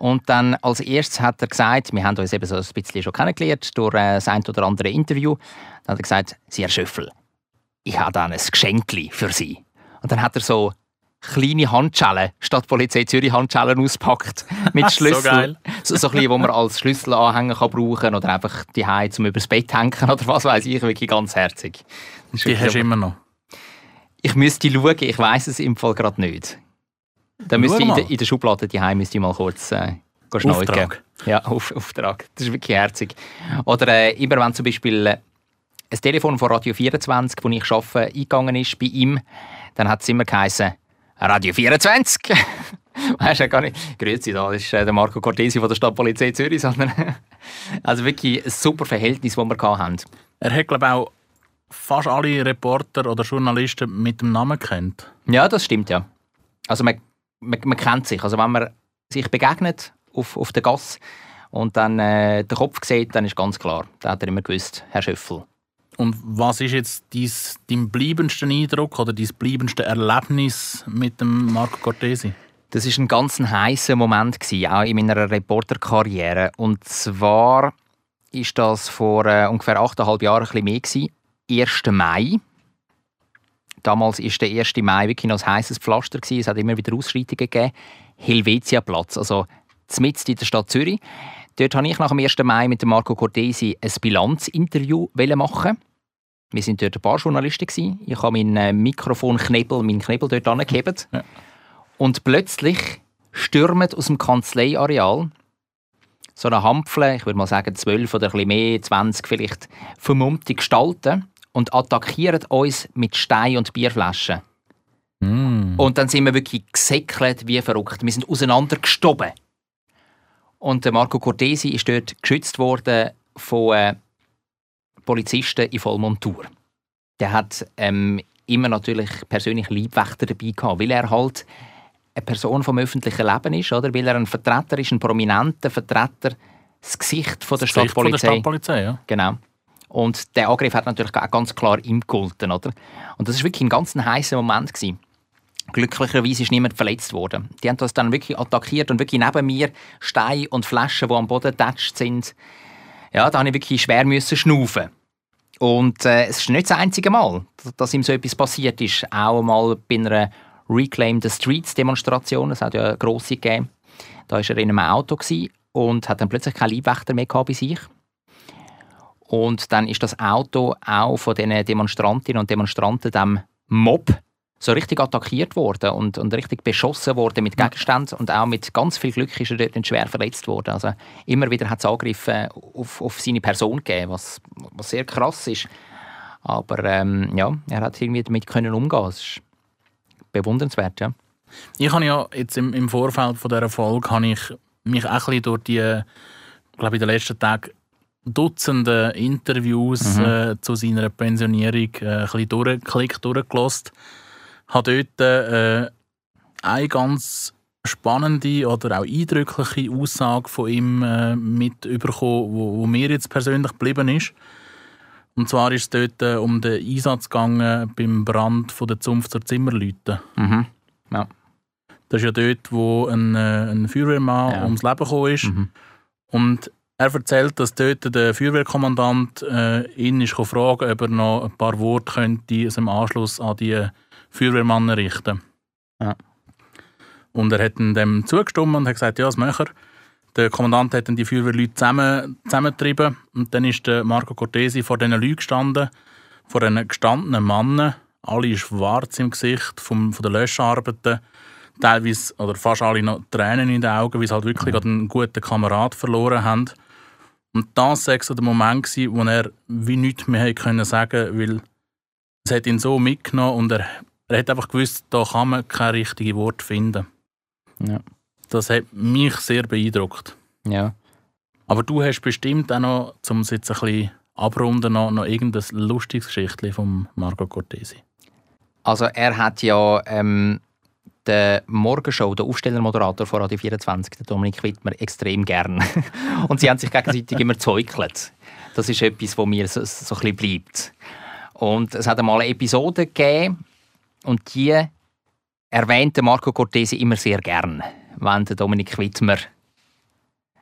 Und dann als erstes hat er gesagt, wir haben uns eben so ein bisschen schon kennengelernt durch das ein oder andere Interview, dann hat er gesagt, Sie, Herr Schöffel, ich habe dann ein Geschenkli für Sie. Und dann hat er so kleine Handschellen, Stadtpolizei Zürich Handschellen auspackt mit Schlüssel. So geil. So ein bisschen, wo man als Schlüsselanhänger brauchen kann oder einfach die Hause zum übers Bett hängen oder was weiß ich, wirklich ganz herzig. Die hast du immer noch? Ich müsste schauen, ich weiss es im Fall gerade nicht. Da müsste ich in der Schublade die Heim müsste ich mal kurz schneugen. Auftrag. Ja, Auftrag. Das ist wirklich herzig. Oder immer wenn zum Beispiel ein Telefon von Radio 24, wo ich arbeite, eingegangen ist bei ihm, dann hat es immer geheißen, Radio 24. Weißt du gar nicht. Grüezi, da ist der Marco Cortesi von der Stadtpolizei Zürich. Also wirklich ein super Verhältnis, das wir hatten. Er hat, glaube ich, auch fast alle Reporter oder Journalisten mit dem Namen kennt. Ja, das stimmt, ja. Also man kennt sich. Also wenn man sich begegnet auf der Gasse und dann den Kopf sieht, dann ist ganz klar, da hat er immer gewusst, Herr Schöffel. Und was ist jetzt dein bleibendster Eindruck oder dein bleibendste Erlebnis mit dem Marco Cortesi? Das war ein ganz heißer Moment, auch in meiner Reporterkarriere. Und zwar war das vor ungefähr 8,5 Jahren ein bisschen mehr. 1. Mai. Damals war der 1. Mai wirklich noch ein heisses Pflaster. Es hat immer wieder Ausschreitungen gegeben. Helvetiaplatz, also mitten in der Stadt Zürich. Dort wollte ich nach dem 1. Mai mit Marco Cortesi ein Bilanzinterview machen. Wir waren dort ein paar Journalisten. Ich habe meinen Knebel dort angehebt. Ja. Und plötzlich stürmt aus dem Kanzleiareal so eine Hampfle, ich würde mal sagen 12 oder ein bisschen mehr, 20 vielleicht, vermummte Gestalten und attackieren uns mit Steinen und Bierflaschen. Und dann sind wir wirklich gesäckelt wie verrückt. Wir sind auseinandergestoben. Und der Marco Cortesi ist dort geschützt worden von Polizisten in Vollmontur. Der hat immer natürlich persönlich Leibwächter dabei gehabt, weil er halt eine Person vom öffentlichen Leben ist, oder? Weil er ein Vertreter ist, ein prominenter Vertreter, das Gesicht von der Stadtpolizei. Ja. Genau. Und der Angriff hat natürlich auch ganz klar ihm gegolten, oder? Und das war wirklich ein ganz heißer Moment gewesen. Glücklicherweise ist niemand verletzt worden. Die haben uns dann wirklich attackiert und wirklich neben mir Steine und Flaschen, die am Boden getatscht sind. Ja, da musste ich wirklich schwer schnaufen. Und es ist nicht das einzige Mal, dass ihm so etwas passiert ist. Auch mal bei einer Reclaim the Streets Demonstration. Es hat ja eine grosse gegeben. Da war er in einem Auto und hat dann plötzlich keinen Leibwächter mehr bei sich. Und dann ist das Auto auch von diesen Demonstrantinnen und Demonstranten, dem Mob, so richtig attackiert worden und richtig beschossen worden mit Gegenständen. Und auch mit ganz viel Glück ist er dort schwer verletzt worden. Also immer wieder hat es Angriffe auf seine Person gegeben, was sehr krass ist. Aber ja, er hat irgendwie damit umgehen. Das ist bewundernswert, ja. Ich habe ja jetzt im Vorfeld von dieser Folge habe ich mich auch ein bisschen durch die, glaube ich, in den letzten Tagen Dutzende Interviews zu seiner Pensionierung ein bisschen durchgelassen. Ich habe dort eine ganz spannende oder auch eindrückliche Aussage von ihm mitbekommen, wo mir jetzt persönlich geblieben ist. Und zwar ist es dort um den Einsatz gegangen beim Brand von der Zunfter Zimmerleute. Ja. Das ist ja dort, wo ein Feuerwehrmann ums Leben gekommen ist. Und er erzählt, dass dort der Feuerwehrkommandant ihn ist fragen, ob er noch ein paar Worte könnte im Anschluss an die Feuerwehrmannen richten. Ja. Und er hat dem zugestimmt und hat gesagt, ja, das mache er. Der Kommandant hat dann die Feuerwehrleute zusammengetrieben und dann ist der Marco Cortesi vor diesen Leuten gestanden, vor einem gestandenen Mann. Alle schwarz im Gesicht von den Löscharbeiten. Teilweise, oder fast alle noch Tränen in den Augen, weil sie halt wirklich einen guten Kamerad verloren haben. Und das war so der Moment, wo er wie nichts mehr sagen konnte, weil es hat ihn so mitgenommen und er hat einfach gewusst, da kann man kein richtiges Wort finden. Ja. Das hat mich sehr beeindruckt. Ja. Aber du hast bestimmt auch noch, um es jetzt ein bisschen abrunden, noch irgendein lustiges Geschichtchen von Marco Cortesi. Also er hat ja der Morgenshow, der Aufstellermoderator von Radio 24, der Dominik Wittmer, extrem gern. Und sie haben sich gegenseitig immer gezäukelt. Das ist etwas, was mir so ein bisschen bleibt. Und es hat einmal eine Episode gegeben und die erwähnte Marco Cortesi immer sehr gern, wenn der Dominik Wittmer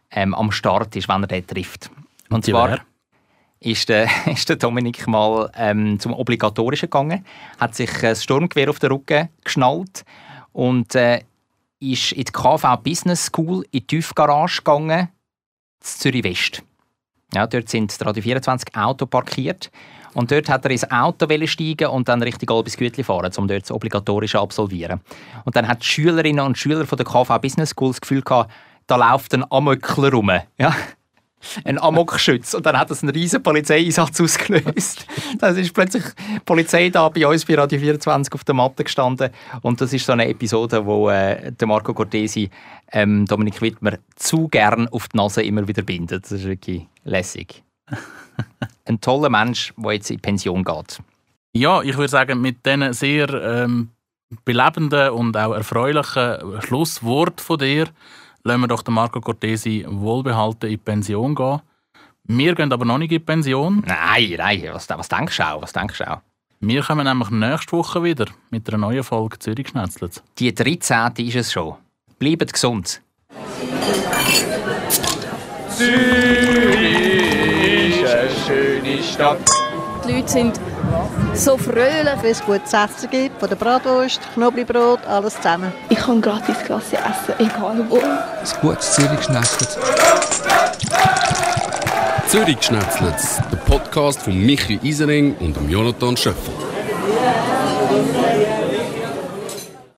am Start ist, wenn er den trifft. Und zwar ist der Dominik mal zum Obligatorischen gegangen, hat sich ein Sturmgewehr auf den Rücken geschnallt und ist in die KV Business School in die Tiefgarage gegangen, in Zürich West. Ja, dort sind Radio 24 Auto parkiert. Und dort hat er ins Auto steigen und dann richtig bis Gütli fahren, um dort das Obligatorische absolvieren. Und dann hat die Schülerinnen und Schüler von der KV Business School das Gefühl gehabt, da läuft ein Amöckler rum. Ja? Ein Amokschütz. Und dann hat das einen riesen Polizeieinsatz ausgelöst. Dann ist plötzlich die Polizei da bei uns bei Radio 24 auf der Matte gestanden. Und das ist so eine Episode, wo der Marco Cortesi Dominik Wittmer zu gern auf die Nase immer wieder bindet. Das ist wirklich lässig. Ein toller Mensch, der jetzt in Pension geht. Ja, ich würde sagen, mit diesen sehr belebenden und auch erfreulichen Schlussworten von dir lassen wir doch den Marco Cortesi wohlbehalten in Pension gehen. Wir gehen aber noch nicht in Pension. Nein, was denkst du auch? Wir kommen nämlich nächste Woche wieder mit einer neuen Folge Zürich Schnetzlitz. Die 13. ist es schon. Bleibt gesund. Zürich ist eine schöne Stadt. Die Leute sind so fröhlich. Wenn es gutes Essen gibt, von der Bratwurst, Knoblauchbrot, alles zusammen. Ich kann gratis Klasse essen, egal wo. Ein gutes Zürich Schnetzlitz. Zürich Schnetzlitz, der Podcast von Michi Isering und Jonathan Schöffel.